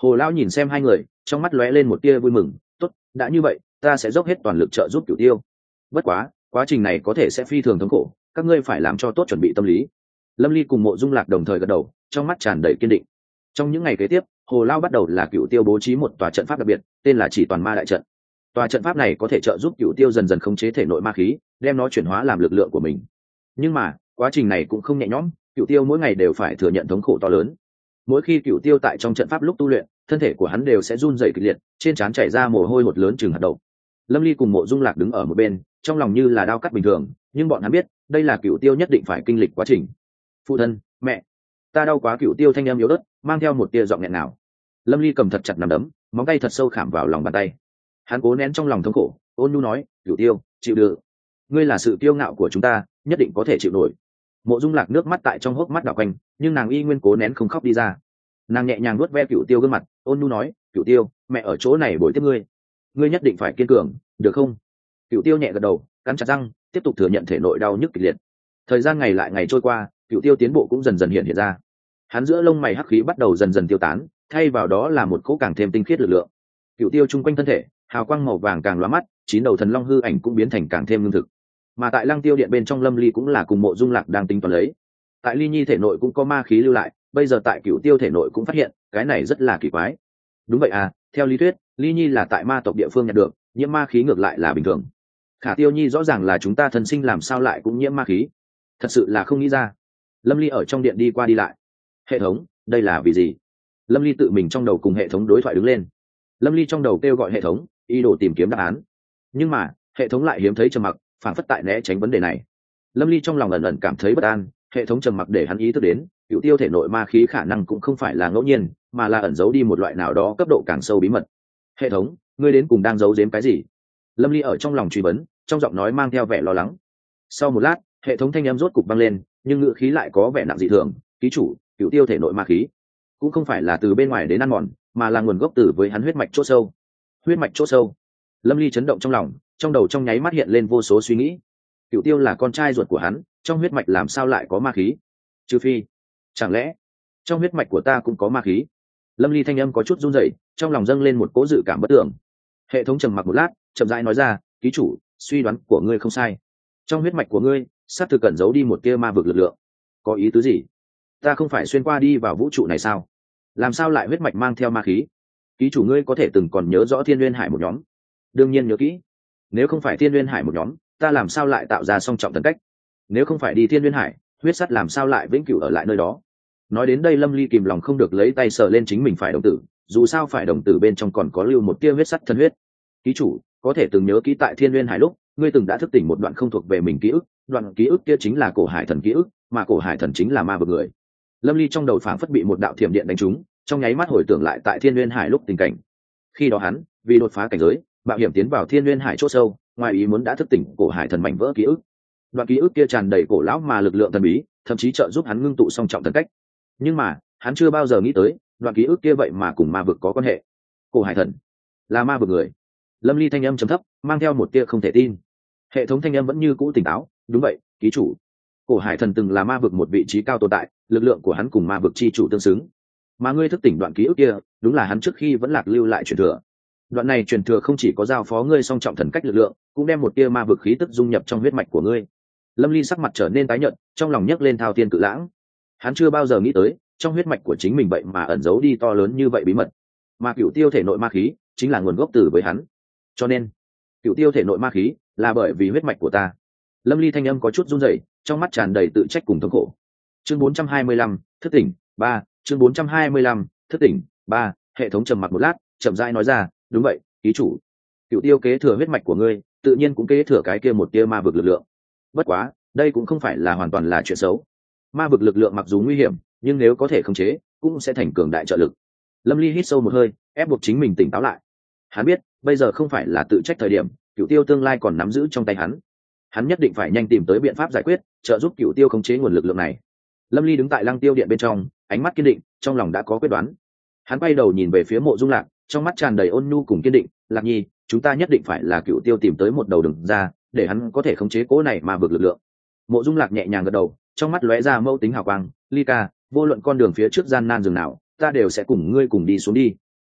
Hồ lão nhìn xem hai người, trong mắt lóe lên một tia vui mừng. Tốt, đã như vậy ta sẽ dốc hết toàn lực trợ giúp Cửu Tiêu. Bất quá quá trình này có thể sẽ phi thường thống khổ, các ngươi phải làm cho tốt chuẩn bị tâm lý. Lâm Ly cùng Mộ Dung Lạc đồng thời gật đầu, trong mắt tràn đầy kiên định. Trong những ngày kế tiếp, Hồ Lao bắt đầu là Cửu Tiêu bố trí một tòa trận pháp đặc biệt, tên là Chỉ Toàn Ma đại trận. Tòa trận pháp này có thể trợ giúp Cửu Tiêu dần dần khống chế thể nội ma khí, đem nó chuyển hóa làm lực lượng của mình. Nhưng mà quá trình này cũng không nhẹ nhõm, Cửu Tiêu mỗi ngày đều phải thừa nhận thống khổ to lớn. Mỗi khi Cửu Tiêu tại trong trận pháp lúc tu luyện, thân thể của hắn đều sẽ run rẩy kịch liệt, trên trán chảy ra mồ hôi hột lớn chừng hạt đậu. Lâm Ly cùng Mộ Dung Lạc đứng ở một bên, trong lòng như là đao cắt bình thường, nhưng bọn hắn biết đây là Cửu Tiêu nhất định phải kinh lịch quá trình. Phụ thân, mẹ, ta đau quá. Cửu Tiêu thanh âm yếu ớt, mang theo một tia giọng nghẹn ngào. Lâm Ly cầm thật chặt nắm đấm, móng tay thật sâu khảm vào lòng bàn tay. Hắn cố nén trong lòng thống khổ, ôn nhu nói: Cửu Tiêu, chịu được, ngươi là sự kiêu ngạo của chúng ta, nhất định có thể chịu nổi. Mộ Dung Lạc nước mắt tại trong hốc mắt đảo quanh, nhưng nàng y nguyên cố nén không khóc đi ra. Nàng nhẹ nhàng nuốt ve Cửu Tiêu gương mặt, ôn nhu nói: Cửu Tiêu, mẹ ở chỗ này bồi tiếp ngươi, ngươi nhất định phải kiên cường, được không? Cửu Tiêu nhẹ gật đầu, cắn chặt răng, tiếp tục thừa nhận thể nội đau nhức kịch liệt. Thời gian ngày lại ngày trôi qua, Cửu Tiêu tiến bộ cũng dần dần hiện hiện ra. Hắn giữa lông mày hắc khí bắt đầu dần dần tiêu tán, thay vào đó là một cỗ càng thêm tinh khiết lực lượng. Cửu Tiêu chung quanh thân thể, hào quang màu vàng càng lóa mắt, chín đầu thần long hư ảnh cũng biến thành càng thêm lương thực. Mà tại Lăng Tiêu điện bên trong, Lâm Ly cũng là cùng Mộ Dung Lạc đang tính toán lấy. Tại Ly Nhi thể nội cũng có ma khí lưu lại, bây giờ tại Cửu Tiêu thể nội cũng phát hiện, cái này rất là kỳ quái. Đúng vậy à, theo lý thuyết, Ly Nhi là tại ma tộc địa phương nhận được, nhiễm ma khí ngược lại là bình thường. Khả Tiêu Nhi rõ ràng là chúng ta thân sinh, làm sao lại cũng nhiễm ma khí? Thật sự là không nghĩ ra. Lâm Ly ở trong điện đi qua đi lại. Hệ thống, đây là vì gì? Lâm Ly tự mình trong đầu cùng hệ thống đối thoại đứng lên. Lâm Ly trong đầu kêu gọi hệ thống, ý đồ tìm kiếm đáp án. Nhưng mà hệ thống lại hiếm thấy trầm mặc, phản phất tại né tránh vấn đề này. Lâm Ly trong lòng ẩn ẩn cảm thấy bất an, hệ thống trầm mặc để hắn ý thức đến Cửu Tiêu thể nội ma khí khả năng cũng không phải là ngẫu nhiên, mà là ẩn giấu đi một loại nào đó cấp độ càng sâu bí mật. Hệ thống, ngươi đến cùng đang giấu giếm cái gì? Lâm Ly ở trong lòng truy vấn, trong giọng nói mang theo vẻ lo lắng. Sau một lát, hệ thống thanh âm rốt cục vang lên, nhưng ngữ khí lại có vẻ nặng dị thường. Ký chủ, Cửu Tiêu thể nội ma khí cũng không phải là từ bên ngoài đến ăn mòn, mà là nguồn gốc từ với hắn huyết mạch chỗ sâu. Huyết mạch chỗ sâu? Lâm Ly chấn động trong lòng, trong đầu trong nháy mắt hiện lên vô số suy nghĩ. Cửu Tiêu là con trai ruột của hắn, trong huyết mạch làm sao lại có ma khí? Trừ phi, chẳng lẽ trong huyết mạch của ta cũng có ma khí? Lâm Ly thanh âm có chút run rẩy, trong lòng dâng lên một cỗ dự cảm bất tưởng. Hệ thống trầm mặc một lát, chậm rãi nói ra: ký chủ, suy đoán của ngươi không sai, trong huyết mạch của ngươi xác thực cẩn giấu đi một tia ma vực lực lượng. Có ý tứ gì? Ta không phải xuyên qua đi vào vũ trụ này sao? Làm sao lại huyết mạch mang theo ma khí? Ký chủ, ngươi có thể từng còn nhớ rõ Thiên Nguyên Hải một nhóm? Đương nhiên nhớ kỹ. Nếu không phải Thiên Nguyên Hải một nhóm, ta làm sao lại tạo ra song trọng thần cách? Nếu không phải đi Thiên Nguyên Hải, huyết sắt làm sao lại vĩnh cửu ở lại nơi đó? Nói đến đây, Lâm Ly kìm lòng không được lấy tay sờ lên chính mình phải đồng tử, dù sao phải đồng tử bên trong còn có lưu một tia huyết sắt thân huyết. Ký chủ, có thể từng nhớ kỹ tại Thiên Nguyên Hải lúc ngươi từng đã thức tỉnh một đoạn không thuộc về mình ký ức, đoạn ký ức kia chính là cổ hải thần ký ức, mà cổ hải thần chính là ma vực người. Lâm Ly trong đầu phảng phất bị một đạo thiểm điện đánh trúng, trong nháy mắt hồi tưởng lại tại Thiên Nguyên Hải lúc tình cảnh. Khi đó hắn vì đột phá cảnh giới, mạo hiểm tiến vào Thiên Nguyên Hải chỗ sâu, ngoài ý muốn đã thức tỉnh cổ hải thần mảnh vỡ ký ức. Đoạn ký ức kia tràn đầy cổ lão mà lực lượng thần bí, thậm chí trợ giúp hắn ngưng tụ song trọng thần cách. Nhưng mà hắn chưa bao giờ nghĩ tới, đoạn ký ức kia vậy mà cùng ma vực có quan hệ. Cổ hải thần là ma vực người? Lâm Ly thanh âm trầm thấp, mang theo một tia không thể tin. Hệ thống thanh âm vẫn như cũ tỉnh táo: đúng vậy, ký chủ. Cổ hải thần từng là ma vực một vị trí cao tồn tại, lực lượng của hắn cùng ma vực chi chủ tương xứng. Mà ngươi thức tỉnh đoạn ký ức kia, đúng là hắn trước khi vẫn lạc lưu lại truyền thừa. Đoạn này truyền thừa không chỉ có giao phó ngươi song trọng thần cách lực lượng, cũng đem một tia ma vực khí tức dung nhập trong huyết mạch của ngươi. Lâm Ly sắc mặt trở nên tái nhợt, trong lòng nhấc lên thao thiên cự lãng. Hắn chưa bao giờ nghĩ tới, trong huyết mạch của chính mình vậy mà ẩn giấu đi to lớn như vậy bí mật. Mà Cửu Tiêu thể nội ma khí chính là nguồn gốc từ với hắn. Cho nên, Cửu Tiêu thể nội ma khí là bởi vì huyết mạch của ta. Lâm Ly thanh âm có chút run rẩy, trong mắt tràn đầy tự trách cùng thống khổ. Chương bốn trăm hai mươi lăm, thức tỉnh ba. Chương bốn trăm hai mươi lăm, thức tỉnh ba. Hệ thống trầm mặc một lát, chậm rãi nói ra: đúng vậy, ký chủ. Cửu Tiêu kế thừa huyết mạch của ngươi, tự nhiên cũng kế thừa cái kia một tia ma vực lực lượng. Bất quá, đây cũng không phải là hoàn toàn là chuyện xấu. Ma vực lực lượng mặc dù nguy hiểm, nhưng nếu có thể khống chế, cũng sẽ thành cường đại trợ lực. Lâm Ly hít sâu một hơi, ép buộc chính mình tỉnh táo lại. Hắn biết, bây giờ không phải là tự trách thời điểm, Cửu Tiêu tương lai còn nắm giữ trong tay hắn. Hắn nhất định phải nhanh tìm tới biện pháp giải quyết, trợ giúp Cửu Tiêu khống chế nguồn lực lượng này. Lâm Ly đứng tại Lăng Tiêu điện bên trong, ánh mắt kiên định, trong lòng đã có quyết đoán. Hắn quay đầu nhìn về phía Mộ Dung Lạc, trong mắt tràn đầy ôn nhu cùng kiên định: Lạc Nhi, chúng ta nhất định phải là Cửu Tiêu tìm tới một đầu đường ra, để hắn có thể khống chế cỗ này mà vượt lực lượng. Mộ Dung Lạc nhẹ nhàng gật đầu, trong mắt lóe ra mâu tính hào quang: Ly ca, vô luận con đường phía trước gian nan dường nào, ta đều sẽ cùng ngươi cùng đi xuống đi,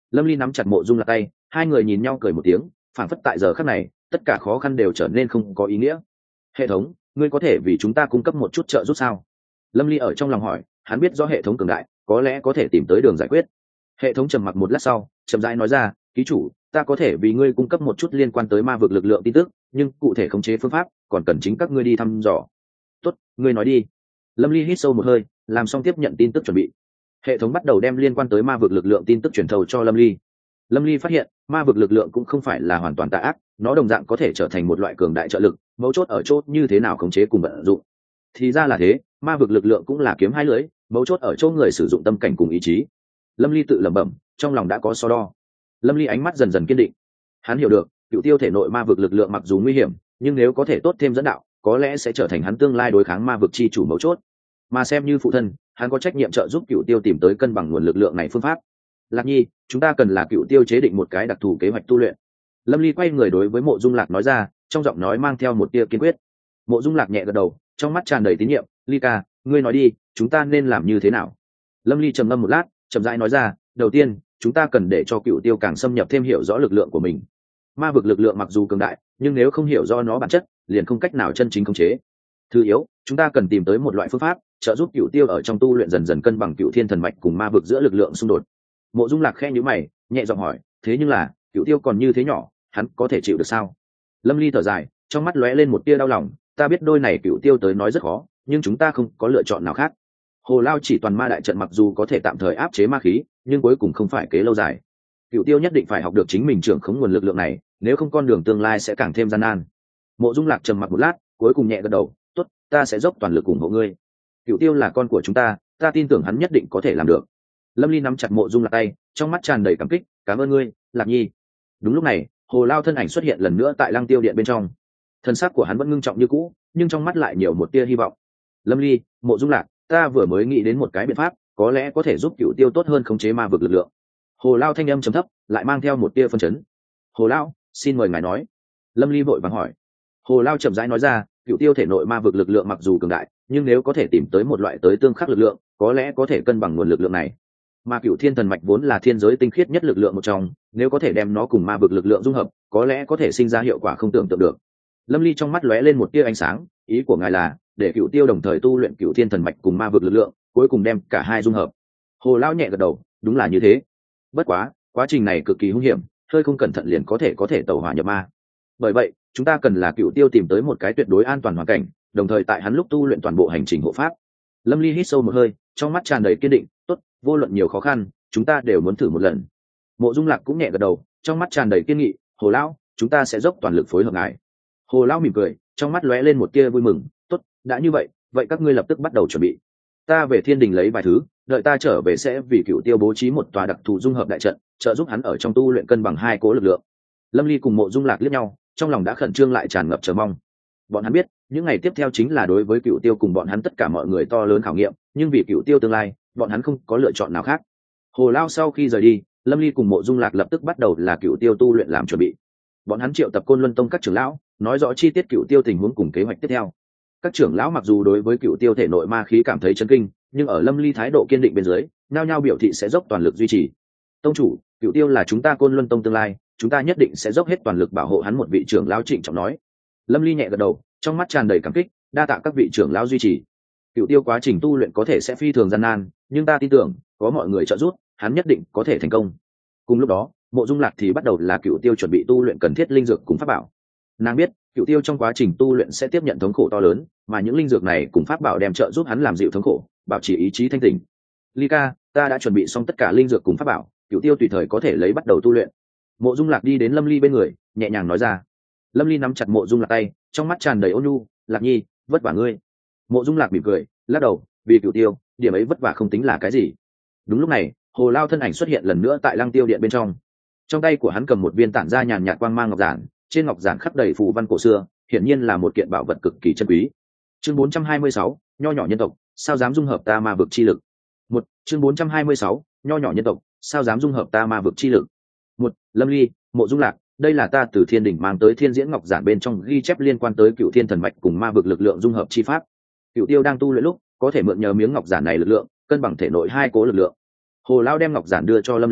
Lâm ly nắm chặt Mộ Dung Lạc tay, hai người nhìn nhau cười một tiếng, phảng phất tại giờ khắc này tất cả khó khăn đều trở nên không có ý nghĩa. Hệ thống, ngươi có thể vì chúng ta cung cấp một chút trợ giúp sao? Lâm ly ở trong lòng hỏi, hắn biết rõ hệ thống cường đại, có lẽ có thể tìm tới đường giải quyết. Hệ thống trầm mặc một lát sau, chậm rãi nói ra, ký chủ, ta có thể vì ngươi cung cấp một chút liên quan tới ma vực lực lượng tin tức, nhưng cụ thể khống chế phương pháp còn cần chính các ngươi đi thăm dò. Tốt, ngươi nói đi. Lâm ly hít sâu một hơi, làm xong tiếp nhận tin tức chuẩn bị. Hệ thống bắt đầu đem liên quan tới ma vực lực lượng tin tức truyền thầu cho Lâm ly. Lâm ly phát hiện ma vực lực lượng cũng không phải là hoàn toàn tà ác, nó đồng dạng có thể trở thành một loại cường đại trợ lực, mấu chốt ở chỗ như thế nào khống chế cùng vận dụng. Thì ra là thế, ma vực lực lượng cũng là kiếm hai lưỡi, mấu chốt ở chỗ người sử dụng tâm cảnh cùng ý chí. Lâm ly tự lẩm bẩm, trong lòng đã có so đo. Lâm ly ánh mắt dần dần kiên định. Hắn hiểu được cựu tiêu thể nội ma vực lực lượng mặc dù nguy hiểm, nhưng nếu có thể tốt thêm dẫn đạo, có lẽ sẽ trở thành hắn tương lai đối kháng ma vực chi chủ mấu chốt. Mà xem như phụ thân, hắn có trách nhiệm trợ giúp cựu tiêu tìm tới cân bằng nguồn lực lượng này phương pháp. Lạc nhi, chúng ta cần là cựu tiêu chế định một cái đặc thù kế hoạch tu luyện. Lâm ly quay người đối với Mộ Dung Lạc nói ra, trong giọng nói mang theo một tia kiên quyết. Mộ Dung Lạc nhẹ gật đầu, trong mắt tràn đầy tín nhiệm. Ly ca, ngươi nói đi, chúng ta nên làm như thế nào? Lâm ly trầm ngâm một lát, chậm rãi nói ra, đầu tiên chúng ta cần để cho cựu tiêu càng xâm nhập thêm hiểu rõ lực lượng của mình. Ma vực lực lượng mặc dù cường đại, nhưng nếu không hiểu rõ nó bản chất, liền không cách nào chân chính khống chế. Thứ yếu, chúng ta cần tìm tới một loại phương pháp trợ giúp cựu tiêu ở trong tu luyện dần dần cân bằng cựu thiên thần mạch cùng ma vực giữa lực lượng xung đột. Mộ Dung Lạc khe nhíu mày, nhẹ giọng hỏi, thế nhưng là cựu tiêu còn như thế nhỏ, hắn có thể chịu được sao? Lâm ly thở dài, trong mắt lóe lên một tia đau lòng, ta biết đôi này cựu tiêu tới nói rất khó, nhưng chúng ta không có lựa chọn nào khác. Hồ Lao chỉ toàn ma đại trận mặc dù có thể tạm thời áp chế ma khí, nhưng cuối cùng không phải kế lâu dài. Cựu tiêu nhất định phải học được chính mình trưởng khống nguồn lực lượng này, nếu không con đường tương lai sẽ càng thêm gian nan. Mộ Dung Lạc trầm mặc một lát, cuối cùng nhẹ gật đầu, tốt, ta sẽ dốc toàn lực ủng hộ ngươi. Cựu tiêu là con của chúng ta, ta tin tưởng hắn nhất định có thể làm được. Lâm ly nắm chặt Mộ Dung Lạc tay, trong mắt tràn đầy cảm kích, cảm ơn ngươi, Lạc nhi. Đúng lúc này, Hồ Lao thân ảnh xuất hiện lần nữa tại Lăng Tiêu Điện bên trong. Thân xác của hắn vẫn ngưng trọng như cũ, nhưng trong mắt lại nhiều một tia hy vọng. Lâm ly, Mộ Dung Lạc, ta vừa mới nghĩ đến một cái biện pháp, có lẽ có thể giúp cựu tiêu tốt hơn khống chế ma vực lực lượng. Hồ Lao thanh âm trầm thấp, lại mang theo một tia phân chấn. Hồ Lao, xin mời ngài nói. Lâm ly vội vàng hỏi. Hồ Lao chậm rãi nói ra, cựu tiêu thể nội ma vực lực lượng mặc dù cường đại, nhưng nếu có thể tìm tới một loại tới tương khắc lực lượng, có lẽ có thể cân bằng nguồn lực lượng này. Mà cựu thiên thần mạch vốn là thiên giới tinh khiết nhất lực lượng một trong, nếu có thể đem nó cùng ma vực lực lượng dung hợp, có lẽ có thể sinh ra hiệu quả không tưởng tượng được. Lâm ly trong mắt lóe lên một tia ánh sáng, ý của ngài là để cựu tiêu đồng thời tu luyện cựu thiên thần mạch cùng ma vực lực lượng, cuối cùng đem cả hai dung hợp. Hồ Lao nhẹ gật đầu, đúng là như thế. Bất quá quá trình này cực kỳ hung hiểm, hơi không cẩn thận liền có thể có thể tẩu hỏa nhập ma. Bởi vậy chúng ta cần là cựu tiêu tìm tới một cái tuyệt đối an toàn hoàn cảnh, đồng thời tại hắn lúc tu luyện toàn bộ hành trình hộ pháp. Lâm ly hít sâu một hơi, trong mắt tràn đầy kiên định, tốt, vô luận nhiều khó khăn, chúng ta đều muốn thử một lần. Mộ Dung Lạc cũng nhẹ gật đầu, trong mắt tràn đầy kiên nghị, Hồ Lão, chúng ta sẽ dốc toàn lực phối hợp ngài. Hồ Lão mỉm cười, trong mắt lóe lên một tia vui mừng, tốt, đã như vậy, vậy các ngươi lập tức bắt đầu chuẩn bị. Ta về Thiên Đình lấy vài thứ, đợi ta trở về sẽ vì cựu tiêu bố trí một tòa đặc thù dung hợp đại trận, trợ giúp hắn ở trong tu luyện cân bằng hai cố lực lượng. Lâm ly cùng Mộ Dung Lạc liếc nhau, trong lòng đã khẩn trương lại tràn ngập chờ mong. Bọn hắn biết những ngày tiếp theo chính là đối với cựu tiêu cùng bọn hắn tất cả mọi người to lớn khảo nghiệm, nhưng vì cựu tiêu tương lai, bọn hắn không có lựa chọn nào khác. Hồ Lao sau khi rời đi, Lâm ly cùng Mộ Dung Lạc lập tức bắt đầu là cựu tiêu tu luyện làm chuẩn bị. Bọn hắn triệu tập Côn Luân Tông các trưởng lão, nói rõ chi tiết cựu tiêu tình huống cùng kế hoạch tiếp theo. Các trưởng lão mặc dù đối với cựu tiêu thể nội ma khí cảm thấy chấn kinh, nhưng ở Lâm ly thái độ kiên định bên dưới, nhao nhao biểu thị sẽ dốc toàn lực duy trì. Tông chủ, cựu tiêu là chúng ta Côn Luân Tông tương lai, chúng ta nhất định sẽ dốc hết toàn lực bảo hộ hắn, một vị trưởng lão trịnh trọng nói. Lâm ly nhẹ gật đầu, trong mắt tràn đầy cảm kích, đa tạ các vị trưởng lão duy trì. Cựu tiêu quá trình tu luyện có thể sẽ phi thường gian nan, nhưng ta tin tưởng có mọi người trợ giúp, hắn nhất định có thể thành công. Cùng lúc đó, Mộ Dung Lạc thì bắt đầu là cựu tiêu chuẩn bị tu luyện cần thiết linh dược cùng pháp bảo. Nàng biết cựu tiêu trong quá trình tu luyện sẽ tiếp nhận thống khổ to lớn, mà những linh dược này cùng pháp bảo đem trợ giúp hắn làm dịu thống khổ, bảo trì ý chí thanh tỉnh. Ly ca, ta đã chuẩn bị xong tất cả linh dược cùng pháp bảo, cựu tiêu tùy thời có thể lấy bắt đầu tu luyện. Mộ Dung Lạc đi đến Lâm ly bên người, nhẹ nhàng nói ra. Lâm ly nắm chặt Mộ Dung Lạc tay, trong mắt tràn đầy ôn nhu, Lạc nhi, vất vả ngươi. Mộ Dung Lạc mỉm cười, lắc đầu, vì cựu tiêu, điểm ấy vất vả không tính là cái gì. Đúng lúc này, Hồ Lao thân ảnh xuất hiện lần nữa tại Lăng Tiêu Điện bên trong. Trong tay của hắn cầm một viên tản ra nhàn nhạt quang mang ngọc giản, trên ngọc giản khắc đầy phù văn cổ xưa, hiển nhiên là một kiện bảo vật cực kỳ chân quý. Chương bốn trăm hai mươi sáu, nho nhỏ nhân tộc, sao dám dung hợp ta ma vực chi lực. Một, chương bốn trăm hai mươi sáu, nho nhỏ nhân tộc, sao dám dung hợp ta ma vực chi lực. Một, Lâm ly, Mộ Dung Lạc, đây là ta từ Thiên Đỉnh mang tới Thiên Diễn Ngọc giản bên trong ghi chép liên quan tới Cựu Thiên Thần Mạch cùng ma vực lực lượng dung hợp chi pháp. Cựu tiêu đang tu luyện lúc, có thể mượn nhờ miếng ngọc giản này lực lượng, cân bằng thể nội hai cố lực lượng. Hồ Lao đem ngọc giản đưa cho Lâm ly,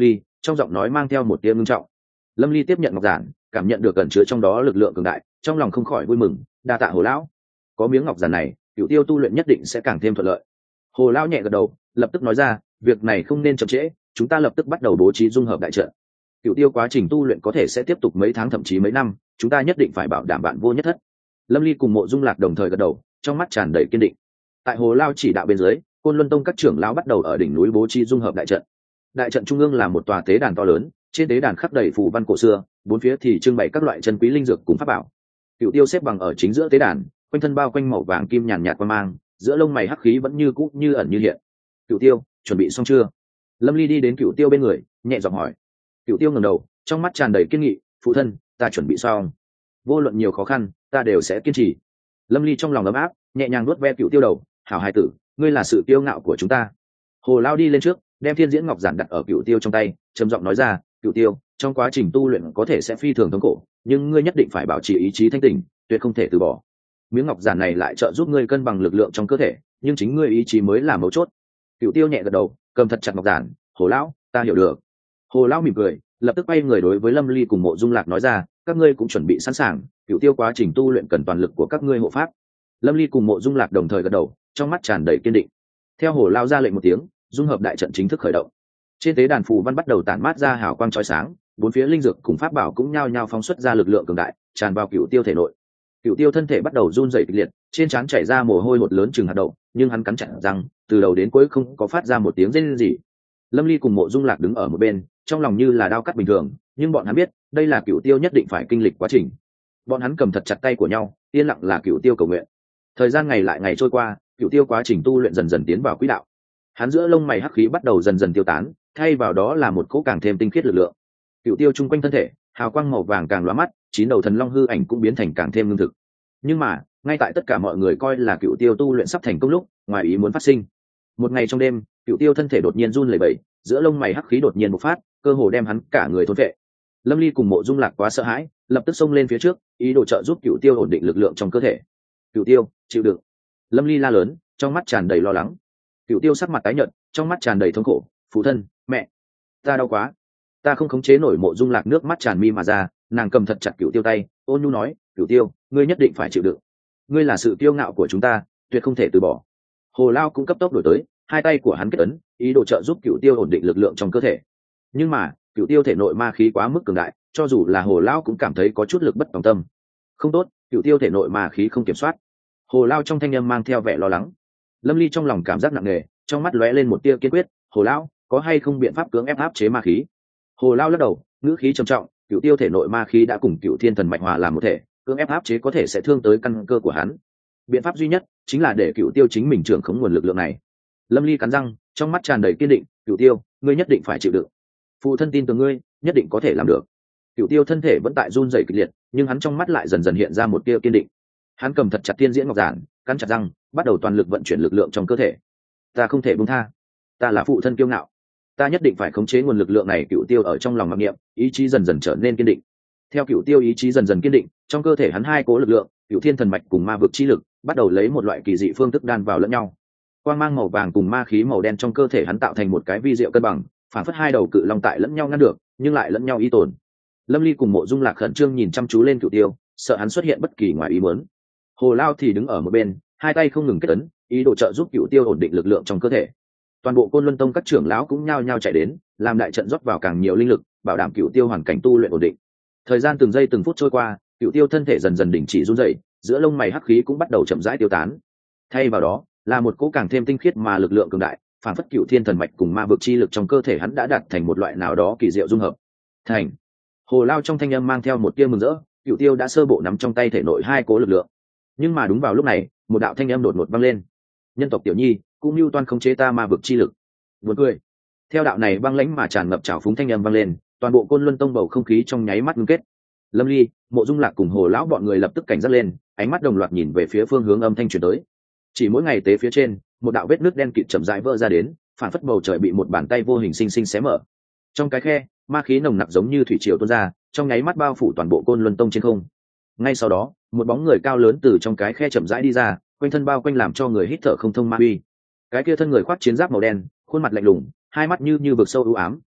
trong giọng nói mang theo một tia ngưng trọng. Lâm ly tiếp nhận ngọc giản, cảm nhận được ẩn chứa trong đó lực lượng cường đại, trong lòng không khỏi vui mừng. Đa tạ hồ lão, có miếng ngọc giản này, cửu tiêu tu luyện nhất định sẽ càng thêm thuận lợi. Hồ lão nhẹ gật đầu, lập tức nói ra, việc này không nên chậm trễ, chúng ta lập tức bắt đầu bố trí dung hợp đại trận. Cửu tiêu quá trình tu luyện có thể sẽ tiếp tục mấy tháng thậm chí mấy năm, chúng ta nhất định phải bảo đảm bạn vô nhất thất. Lâm ly cùng Mộ Dung Lạc đồng thời gật đầu, trong mắt tràn đầy kiên định. Tại hồ lao chỉ đạo bên dưới, Côn Luân Tông các trưởng lão bắt đầu ở đỉnh núi bố trí dung hợp đại trận. Đại trận trung ương là một tòa tế đàn to lớn, trên tế đàn khắc đầy phù văn cổ xưa, bốn phía thì trưng bày các loại chân quý linh dược cùng pháp bảo. Cửu tiêu xếp bằng ở chính giữa tế đàn, quanh thân bao quanh màu vàng kim nhàn nhạt qua mang, giữa lông mày hắc khí vẫn như cũ như ẩn như hiện. Cửu tiêu, chuẩn bị xong chưa? Lâm ly đi đến Cửu tiêu bên người, nhẹ giọng hỏi. Cửu tiêu ngẩng đầu, trong mắt tràn đầy kiên nghị, phụ thân, ta chuẩn bị xong. Vô luận nhiều khó khăn, ta đều sẽ kiên trì. Lâm ly trong lòng ấm áp, nhẹ nhàng nuốt ve Cửu tiêu đầu, hảo hài tử, ngươi là sự kiêu ngạo của chúng ta. Hồ lao đi lên trước, đem thiên diễn ngọc giản đặt ở Cửu tiêu trong tay, trầm giọng nói ra, Cửu tiêu, trong quá trình tu luyện có thể sẽ phi thường thống khổ, nhưng ngươi nhất định phải bảo trì ý chí thanh tỉnh, tuyệt không thể từ bỏ. Miếng ngọc giản này lại trợ giúp ngươi cân bằng lực lượng trong cơ thể, nhưng chính ngươi ý chí mới là mấu chốt. Cửu tiêu nhẹ gật đầu, cầm thật chặt ngọc giản. Hồ lão, ta hiểu được. Hồ lão mỉm cười, lập tức quay người đối với Lâm ly cùng Mộ Dung Lạc nói ra, các ngươi cũng chuẩn bị sẵn sàng, Cửu tiêu quá trình tu luyện cần toàn lực của các ngươi hộ pháp. Lâm ly cùng Mộ Dung Lạc đồng thời gật đầu, trong mắt tràn đầy kiên định. Theo hồ lão ra lệnh một tiếng, dung hợp đại trận chính thức khởi động. Trên tế đàn phù văn bắt đầu tản mát ra hào quang chói sáng, bốn phía linh dược cùng pháp bảo cũng nhao nhao phóng xuất ra lực lượng cường đại, tràn vào Cửu tiêu thể nội. Cửu tiêu thân thể bắt đầu run rẩy kịch liệt, trên trán chảy ra mồ hôi hột lớn chừng hạt đậu, nhưng hắn cắn chặt răng, từ đầu đến cuối không có phát ra một tiếng rên gì. Lâm ly cùng Mộ Dung Lạc đứng ở một bên, trong lòng như là đao cắt bình thường, nhưng bọn hắn biết đây là Cửu tiêu nhất định phải kinh lịch quá trình. Bọn hắn cầm thật chặt tay của nhau, yên lặng là Cửu tiêu cầu nguyện. Thời gian ngày lại ngày trôi qua, Cửu tiêu quá trình tu luyện dần dần tiến vào quỹ đạo. Hắn giữa lông mày hắc khí bắt đầu dần dần tiêu tán, thay vào đó là một cỗ càng thêm tinh khiết lực lượng. Cửu tiêu chung quanh thân thể, hào quang màu vàng càng lóa mắt, chín đầu thần long hư ảnh cũng biến thành càng thêm lương thực. Nhưng mà, ngay tại tất cả mọi người coi là Cửu tiêu tu luyện sắp thành công lúc, ngoài ý muốn phát sinh. Một ngày trong đêm, Cửu tiêu thân thể đột nhiên run lẩy bẩy, giữa lông mày hắc khí đột nhiên bộc phát, cơ hồ đem hắn cả người thôn vệ. Lâm ly cùng Mộ Dung Lạc quá sợ hãi, lập tức xông lên phía trước, ý đồ trợ giúp Cửu tiêu ổn định lực lượng trong cơ thể. Cửu tiêu, chịu đựng. Lâm ly la lớn, trong mắt tràn đầy lo lắng. Cửu tiêu sắc mặt tái nhợt, trong mắt tràn đầy thống khổ. Phụ thân, mẹ, ta đau quá, ta không khống chế nổi. Mộ Dung Lạc nước mắt tràn mi mà ra, nàng cầm thật chặt Cửu tiêu tay, ôn nhu nói, Cửu tiêu, ngươi nhất định phải chịu đựng, ngươi là sự kiêu ngạo của chúng ta, tuyệt không thể từ bỏ. Hồ lao cũng cấp tốc đổi tới, hai tay của hắn kết ấn, ý đồ trợ giúp Cửu tiêu ổn định lực lượng trong cơ thể. Nhưng mà Cửu tiêu thể nội ma khí quá mức cường đại, cho dù là hồ lao cũng cảm thấy có chút lực bất tòng tâm. Không tốt, Cửu tiêu thể nội ma khí không kiểm soát. Hồ lao trong thanh âm mang theo vẻ lo lắng. Lâm ly trong lòng cảm giác nặng nề, trong mắt lóe lên một tia kiên quyết. Hồ lão, có hay không biện pháp cưỡng ép áp chế ma khí? Hồ lao lắc đầu, ngữ khí trầm trọng, Cửu tiêu thể nội ma khí đã cùng Cửu thiên thần mạch hòa làm một thể, cưỡng ép áp chế có thể sẽ thương tới căn cơ của hắn. Biện pháp duy nhất chính là để Cửu tiêu chính mình trưởng khống nguồn lực lượng này. Lâm ly cắn răng, trong mắt tràn đầy kiên định. Cửu tiêu, ngươi nhất định phải chịu đựng, phụ thân tin tưởng ngươi, nhất định có thể làm được. Cửu tiêu thân thể vẫn tại run rẩy kịch liệt, nhưng hắn trong mắt lại dần dần hiện ra một tia kiên định. Hắn cầm thật chặt tiên diễn ngọc giản, cắn chặt răng, bắt đầu toàn lực vận chuyển lực lượng trong cơ thể. Ta không thể buông tha, ta là phụ thân kiêu ngạo, ta nhất định phải khống chế nguồn lực lượng này. Cửu tiêu ở trong lòng mặc niệm, ý chí dần dần trở nên kiên định. Theo Cửu tiêu ý chí dần dần kiên định, trong cơ thể hắn hai cố lực lượng, Cửu thiên thần mạch cùng ma vực chi lực, bắt đầu lấy một loại kỳ dị phương thức đan vào lẫn nhau. Quang mang màu vàng cùng ma khí màu đen trong cơ thể hắn tạo thành một cái vi diệu cân bằng, phản phất hai đầu cự long tại lẫn nhau ngăn được, nhưng lại lẫn nhau y tồn. Lâm ly cùng Mộ Dung Lạc khẩn trương nhìn chăm chú lên Cửu tiêu, sợ hắn xuất hiện bất kỳ ngoài ý muốn. Hồ lao thì đứng ở một bên, hai tay không ngừng kết ấn, ý đồ trợ giúp Cửu tiêu ổn định lực lượng trong cơ thể. Toàn bộ Côn Luân Tông các trưởng lão cũng nhao nhao chạy đến, làm đại trận rót vào càng nhiều linh lực, bảo đảm Cửu tiêu hoàn cảnh tu luyện ổn định. Thời gian từng giây từng phút trôi qua, Cửu tiêu thân thể dần dần đình chỉ run rẩy, giữa lông mày hắc khí cũng bắt đầu chậm rãi tiêu tán. Thay vào đó là một cỗ càng thêm tinh khiết mà lực lượng cường đại, phản phất Cửu thiên thần mạch cùng ma vực chi lực trong cơ thể hắn đã đạt thành một loại nào đó kỳ diệu dung hợp. Thành. Hồ lao trong thanh âm mang theo một tia mừng rỡ, Cửu tiêu đã sơ bộ nắm trong tay thể nội hai cố lực lượng. Nhưng mà đúng vào lúc này, một đạo thanh âm đột ngột vang lên. Nhân tộc tiểu nhi, cũng mưu toan khống chế ta ma vực chi lực. Buồn cười. Theo đạo này băng lãnh mà tràn ngập trào phúng thanh âm vang lên, toàn bộ Côn Luân Tông bầu không khí trong nháy mắt ngưng kết. Lâm ly, Mộ Dung Lạc cùng Hồ lão bọn người lập tức cảnh giác lên, ánh mắt đồng loạt nhìn về phía phương hướng âm thanh truyền tới. Chỉ mỗi ngày tế phía trên, một đạo vết nước đen kịt chậm rãi vỡ ra đến, phản phất bầu trời bị một bàn tay vô hình sinh sinh xé mở. Trong cái khe, ma khí nồng nặc giống như thủy triều tuôn ra, trong nháy mắt bao phủ toàn bộ Côn Luân Tông trên không. Ngay sau đó, một bóng người cao lớn từ trong cái khe chậm rãi đi ra, quanh thân bao quanh làm cho người hít thở không thông ma uy. Cái kia thân người khoác chiến giáp màu đen, khuôn mặt lạnh lùng, hai mắt như như vực sâu u ám,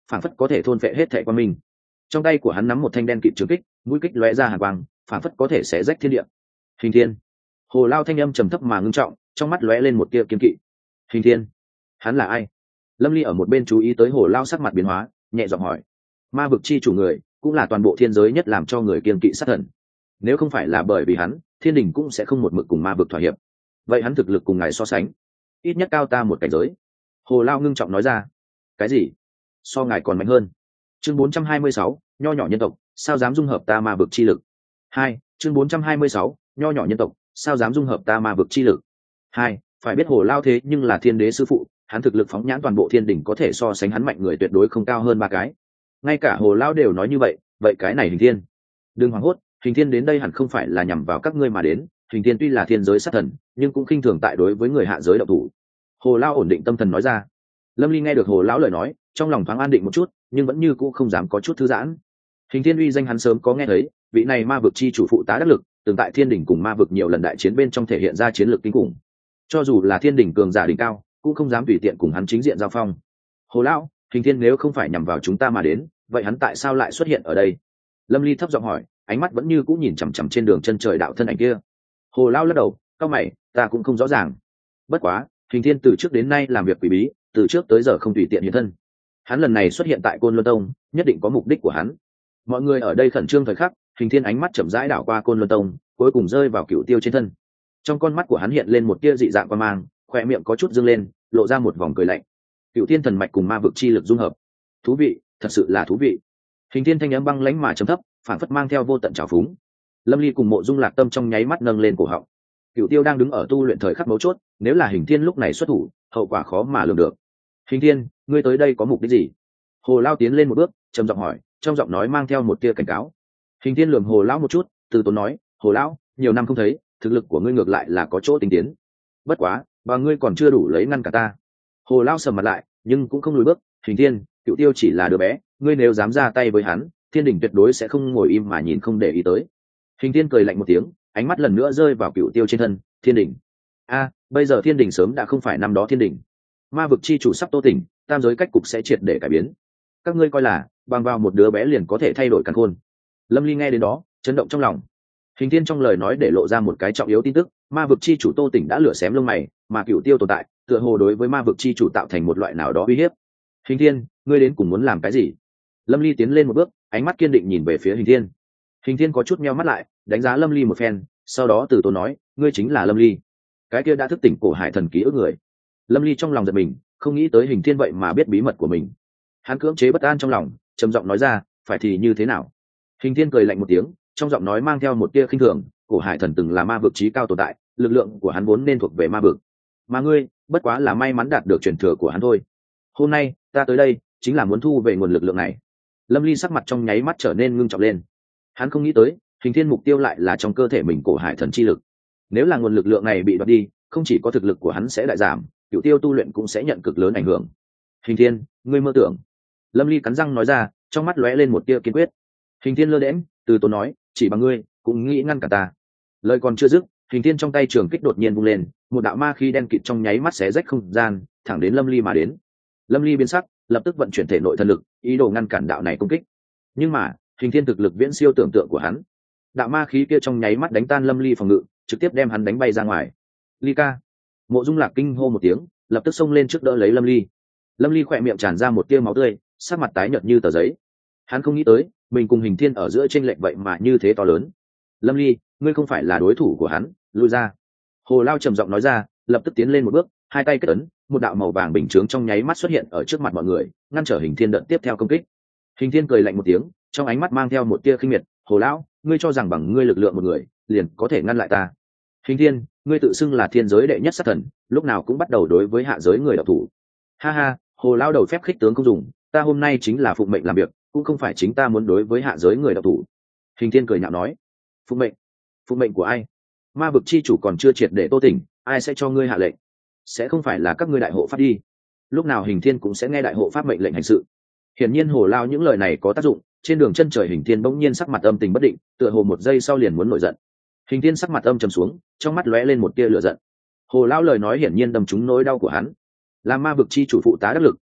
phảng phất có thể thôn phệ hết thệ quan minh. Trong tay của hắn nắm một thanh đen kịt trường kích, mũi kích lóe ra hàn quang, phảng phất có thể xé rách thiên địa. Hình thiên. Hồ Lao thanh âm trầm thấp mà ngưng trọng, trong mắt lóe lên một tia kiên kỵ. Hình thiên, hắn là ai? Lâm Ly ở một bên chú ý tới Hồ Lao sắc mặt biến hóa, nhẹ giọng hỏi. Ma vực chi chủ người, cũng là toàn bộ thiên giới nhất làm cho người kiên kỵ sát thần. Nếu không phải là bởi vì hắn, thiên đình cũng sẽ không một mực cùng ma vực thỏa hiệp. Vậy hắn thực lực cùng ngài so sánh, ít nhất cao ta một cảnh giới. Hồ Lao ngưng trọng nói ra. Cái gì? So ngài còn mạnh hơn? Chương bốn trăm hai mươi sáu, nho nhỏ nhân tộc, sao dám dung hợp ta ma vực chi lực? Hai, chương bốn trăm hai mươi sáu, nho nhỏ nhân tộc, sao dám dung hợp ta ma vực chi lực? Hai, phải biết Hồ Lao thế nhưng là thiên đế sư phụ, hắn thực lực phóng nhãn toàn bộ thiên đỉnh có thể so sánh hắn mạnh người tuyệt đối không cao hơn ba cái. Ngay cả Hồ Lao đều nói như vậy, vậy cái này Hình thiên? Đừng hoảng hốt, Hình thiên đến đây hẳn không phải là nhằm vào các ngươi mà đến. Hình thiên tuy là thiên giới sát thần, nhưng cũng khinh thường tại đối với người hạ giới đạo thủ. Hồ Lao ổn định tâm thần nói ra. Lâm Ly nghe được Hồ Lão lời nói, trong lòng thoáng an định một chút, nhưng vẫn như cũ không dám có chút thư giãn. Hình thiên uy danh hắn sớm có nghe thấy, vị này ma vực chi chủ phụ tá đắc lực, từng tại thiên đỉnh cùng ma vực nhiều lần đại chiến bên trong thể hiện ra chiến lược kinh khủng. Cho dù là thiên đỉnh cường giả đỉnh cao, cũng không dám tùy tiện cùng hắn chính diện giao phong. Hồ Lão, Hình thiên nếu không phải nhằm vào chúng ta mà đến, vậy hắn tại sao lại xuất hiện ở đây? Lâm Ly thấp giọng hỏi, ánh mắt vẫn như cũ nhìn chằm chằm trên đường chân trời đạo thân ảnh kia. Hồ Lão lắc đầu, cao mày, ta cũng không rõ ràng. Bất quá, Hình thiên từ trước đến nay làm việc quỷ bí, từ trước tới giờ không tùy tiện hiện thân. Hắn lần này xuất hiện tại Côn Luân Tông, nhất định có mục đích của hắn. Mọi người ở đây khẩn trương thời khắc, Hình thiên ánh mắt chậm rãi đảo qua Côn Luân Tông, cuối cùng rơi vào Cửu Tiêu trên thân. Trong con mắt của hắn hiện lên một tia dị dạng quan mang, khóe miệng có chút dương lên, lộ ra một vòng cười lạnh. Cửu Thiên thần mạch cùng ma vực chi lực dung hợp, thú vị, thật sự là thú vị. Hình thiên thanh âm băng lãnh mà trầm thấp, phản phất mang theo vô tận trào phúng. Lâm Ly cùng Mộ Dung Lạc Tâm trong nháy mắt nâng lên cổ họng. Cửu Tiêu đang đứng ở tu luyện thời khắc mấu chốt, nếu là Hình thiên lúc này xuất thủ, hậu quả khó mà lường được. Hình thiên, ngươi tới đây có mục đích gì? Hồ Lao tiến lên một bước, trầm giọng hỏi, trong giọng nói mang theo một tia cảnh cáo. Hình thiên lườm Hồ Lão một chút, từ tốn nói, Hồ Lão, nhiều năm không thấy, thực lực của ngươi ngược lại là có chỗ tinh tiến. Bất quá, và ngươi còn chưa đủ lấy ngăn cả ta. Hồ Lao sầm mặt lại, nhưng cũng không lùi bước. Hình thiên, Cửu Tiêu chỉ là đứa bé, ngươi nếu dám ra tay với hắn, thiên đình tuyệt đối sẽ không ngồi im mà nhìn không để ý tới. Hình thiên cười lạnh một tiếng, ánh mắt lần nữa rơi vào Cửu Tiêu trên thân. Thiên đình? A, bây giờ thiên đình sớm đã không phải năm đó thiên đình. Ma vực chi chủ sắp tô tỉnh, tam giới cách cục sẽ triệt để cải biến. Các ngươi coi là bằng vào một đứa bé liền có thể thay đổi càn khôn? Lâm Ly nghe đến đó, chấn động trong lòng. Hình thiên trong lời nói để lộ ra một cái trọng yếu tin tức, ma vực chi chủ tô tỉnh đã lửa xém lông mày, mà Cửu Tiêu tồn tại tựa hồ đối với ma vực chi chủ tạo thành một loại nào đó uy hiếp. Hình thiên, ngươi đến cùng muốn làm cái gì? Lâm Ly tiến lên một bước, ánh mắt kiên định nhìn về phía Hình thiên. Hình thiên có chút meo mắt lại, đánh giá Lâm Ly một phen, sau đó từ tốn nói, ngươi chính là Lâm Ly, cái kia đã thức tỉnh cổ hải thần ký ức người. Lâm Ly trong lòng giật mình, không nghĩ tới Hình thiên vậy mà biết bí mật của mình. Hắn cưỡng chế bất an trong lòng, trầm giọng nói ra, phải thì như thế nào? Hình thiên cười lạnh một tiếng, trong giọng nói mang theo một tia khinh thường, cổ hải thần từng là ma vực chí cao tồn tại, lực lượng của hắn vốn nên thuộc về ma vực, mà ngươi bất quá là may mắn đạt được truyền thừa của hắn thôi. Hôm nay ta tới đây chính là muốn thu về nguồn lực lượng này. Lâm Ly sắc mặt trong nháy mắt trở nên ngưng trọng lên. Hắn không nghĩ tới Hình thiên mục tiêu lại là trong cơ thể mình cổ hải thần chi lực. Nếu là nguồn lực lượng này bị đoạt đi, không chỉ có thực lực của hắn sẽ đại giảm, Cửu Tiêu tu luyện cũng sẽ nhận cực lớn ảnh hưởng. Hình thiên, ngươi mơ tưởng. Lâm Ly cắn răng nói ra, trong mắt lóe lên một tia kiên quyết. Hình thiên lơ đễnh, từ tốn nói, chỉ bằng ngươi cũng nghĩ ngăn cả ta? Lời còn chưa dứt, Hình thiên trong tay trường kích đột nhiên vung lên, một đạo ma khí đen kịt trong nháy mắt xé rách không gian, thẳng đến Lâm Ly mà đến. Lâm Ly biến sắc, lập tức vận chuyển thể nội thần lực, ý đồ ngăn cản đạo này công kích. Nhưng mà Hình thiên thực lực viễn siêu tưởng tượng của hắn. Đạo ma khí kia trong nháy mắt đánh tan Lâm Ly phòng ngự, trực tiếp đem hắn đánh bay ra ngoài. Ly ca! Mộ Dung Lạc kinh hô một tiếng, lập tức xông lên trước đỡ lấy Lâm Ly. Lâm Ly khỏe miệng tràn ra một tia máu tươi, sắc mặt tái nhợt như tờ giấy. Hắn không nghĩ tới mình cùng Hình thiên ở giữa chênh lệch vậy mà như thế to lớn. Lâm Ly, ngươi không phải là đối thủ của hắn, lui ra. Hồ Lao trầm giọng nói ra, lập tức tiến lên một bước, hai tay kết ấn, một đạo màu vàng bình chướng trong nháy mắt xuất hiện ở trước mặt mọi người, ngăn trở Hình thiên đợt tiếp theo công kích. Hình thiên cười lạnh một tiếng, trong ánh mắt mang theo một tia khinh miệt. Hồ Lão, ngươi cho rằng bằng ngươi lực lượng một người liền có thể ngăn lại ta? Hình thiên, ngươi tự xưng là thiên giới đệ nhất sát thần, lúc nào cũng bắt đầu đối với hạ giới người độc thủ. Ha ha, Hồ Lão đầu phép khích tướng không dùng, ta hôm nay chính là phụng mệnh làm việc, cũng không phải chính ta muốn đối với hạ giới người độc thủ. Hình thiên cười nhạo nói, phụng mệnh? Phụng mệnh của ai? Ma vực chi chủ còn chưa triệt để tô tỉnh, ai sẽ cho ngươi hạ lệnh? Sẽ không phải là các ngươi đại hộ pháp đi? Lúc nào Hình thiên cũng sẽ nghe đại hộ pháp mệnh lệnh hành sự. Hiển nhiên Hồ Lao những lời này có tác dụng, trên đường chân trời Hình thiên bỗng nhiên sắc mặt âm tình bất định, tựa hồ một giây sau liền muốn nổi giận. Hình thiên sắc mặt âm trầm xuống, trong mắt lóe lên một tia lửa giận. Hồ Lao lời nói hiển nhiên đâm trúng nỗi đau của hắn. Là ma vực chi chủ phụ tá đắc lực,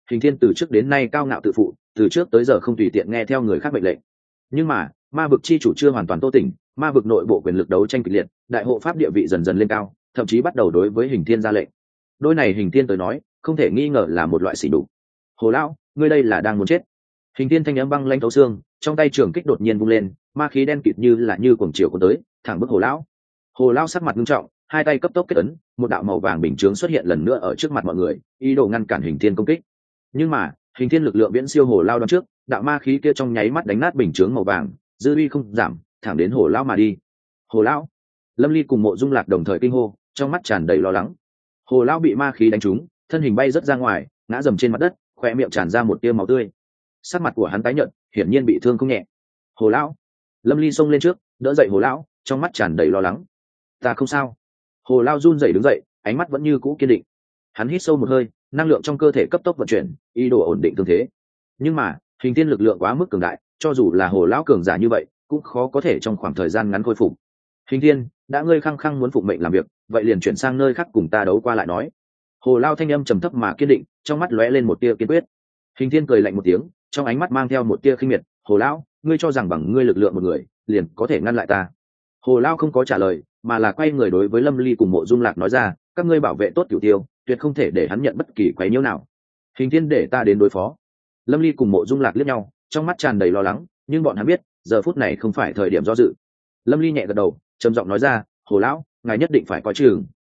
Hình thiên từ trước đến nay cao ngạo tự phụ, từ trước tới giờ không tùy tiện nghe theo người khác mệnh lệnh. Nhưng mà ma vực chi chủ chưa hoàn toàn tô tỉnh, ma vực nội bộ quyền lực đấu tranh kịch liệt, đại hộ pháp địa vị dần dần lên cao, thậm chí bắt đầu đối với hình thiên ra lệnh. Đôi này hình thiên tới nói không thể nghi ngờ là một loại sỉ nhục. Hồ lão, ngươi đây là đang muốn chết. Hình thiên thanh âm băng lanh thấu xương, trong tay trường kích đột nhiên vung lên, ma khí đen kịt như là như cuồng chiều cuốn tới, thẳng bức hồ lão. Hồ lão sắc mặt nghiêm trọng, hai tay cấp tốc kết ấn, một đạo màu vàng bình chướng xuất hiện lần nữa ở trước mặt mọi người, ý đồ ngăn cản hình thiên công kích. Nhưng mà hình thiên lực lượng viễn siêu hồ lao đón trước, đạo ma khí kia trong nháy mắt đánh nát bình chướng màu vàng, dư uy không giảm, thẳng đến hồ lão mà đi. Hồ lão! Lâm Ly cùng Mộ Dung Lạc đồng thời kinh hô, trong mắt tràn đầy lo lắng. Hồ lão bị ma khí đánh trúng, thân hình bay rất ra ngoài, ngã dầm trên mặt đất, khoe miệng tràn ra một tia máu tươi. Sắc mặt của hắn tái nhợt, hiển nhiên bị thương không nhẹ. Hồ lão! Lâm Ly xông lên trước, đỡ dậy hồ lão, trong mắt tràn đầy lo lắng. Ta không sao. Hồ lão run rẩy đứng dậy, ánh mắt vẫn như cũ kiên định. Hắn hít sâu một hơi, năng lượng trong cơ thể cấp tốc vận chuyển, ý đồ ổn định thương thế. Nhưng mà hình thiên lực lượng quá mức cường đại, cho dù là hồ lão cường giả như vậy cũng khó có thể trong khoảng thời gian ngắn khôi phục. Hình thiên, đã ngươi khăng khăng muốn phụng mệnh làm việc, vậy liền chuyển sang nơi khác cùng ta đấu qua lại nói. Hồ lão thanh âm trầm thấp mà kiên định, trong mắt lóe lên một tia kiên quyết. Hình thiên cười lạnh một tiếng, trong ánh mắt mang theo một tia khinh miệt. Hồ lão, ngươi cho rằng bằng ngươi lực lượng một người liền có thể ngăn lại ta? Hồ lão không có trả lời, mà là quay người đối với Lâm Ly cùng Mộ Dung Lạc nói ra, các ngươi bảo vệ tốt Cửu Tiêu, tuyệt không thể để hắn nhận bất kỳ quấy nhiễu nào. Hình thiên để ta đến đối phó. Lâm Ly cùng Mộ Dung Lạc liếc nhau, trong mắt tràn đầy lo lắng, nhưng bọn hắn biết giờ phút này không phải thời điểm do dự. Lâm Ly nhẹ gật đầu, trầm giọng nói ra, hồ lão, ngài nhất định phải coi chừng,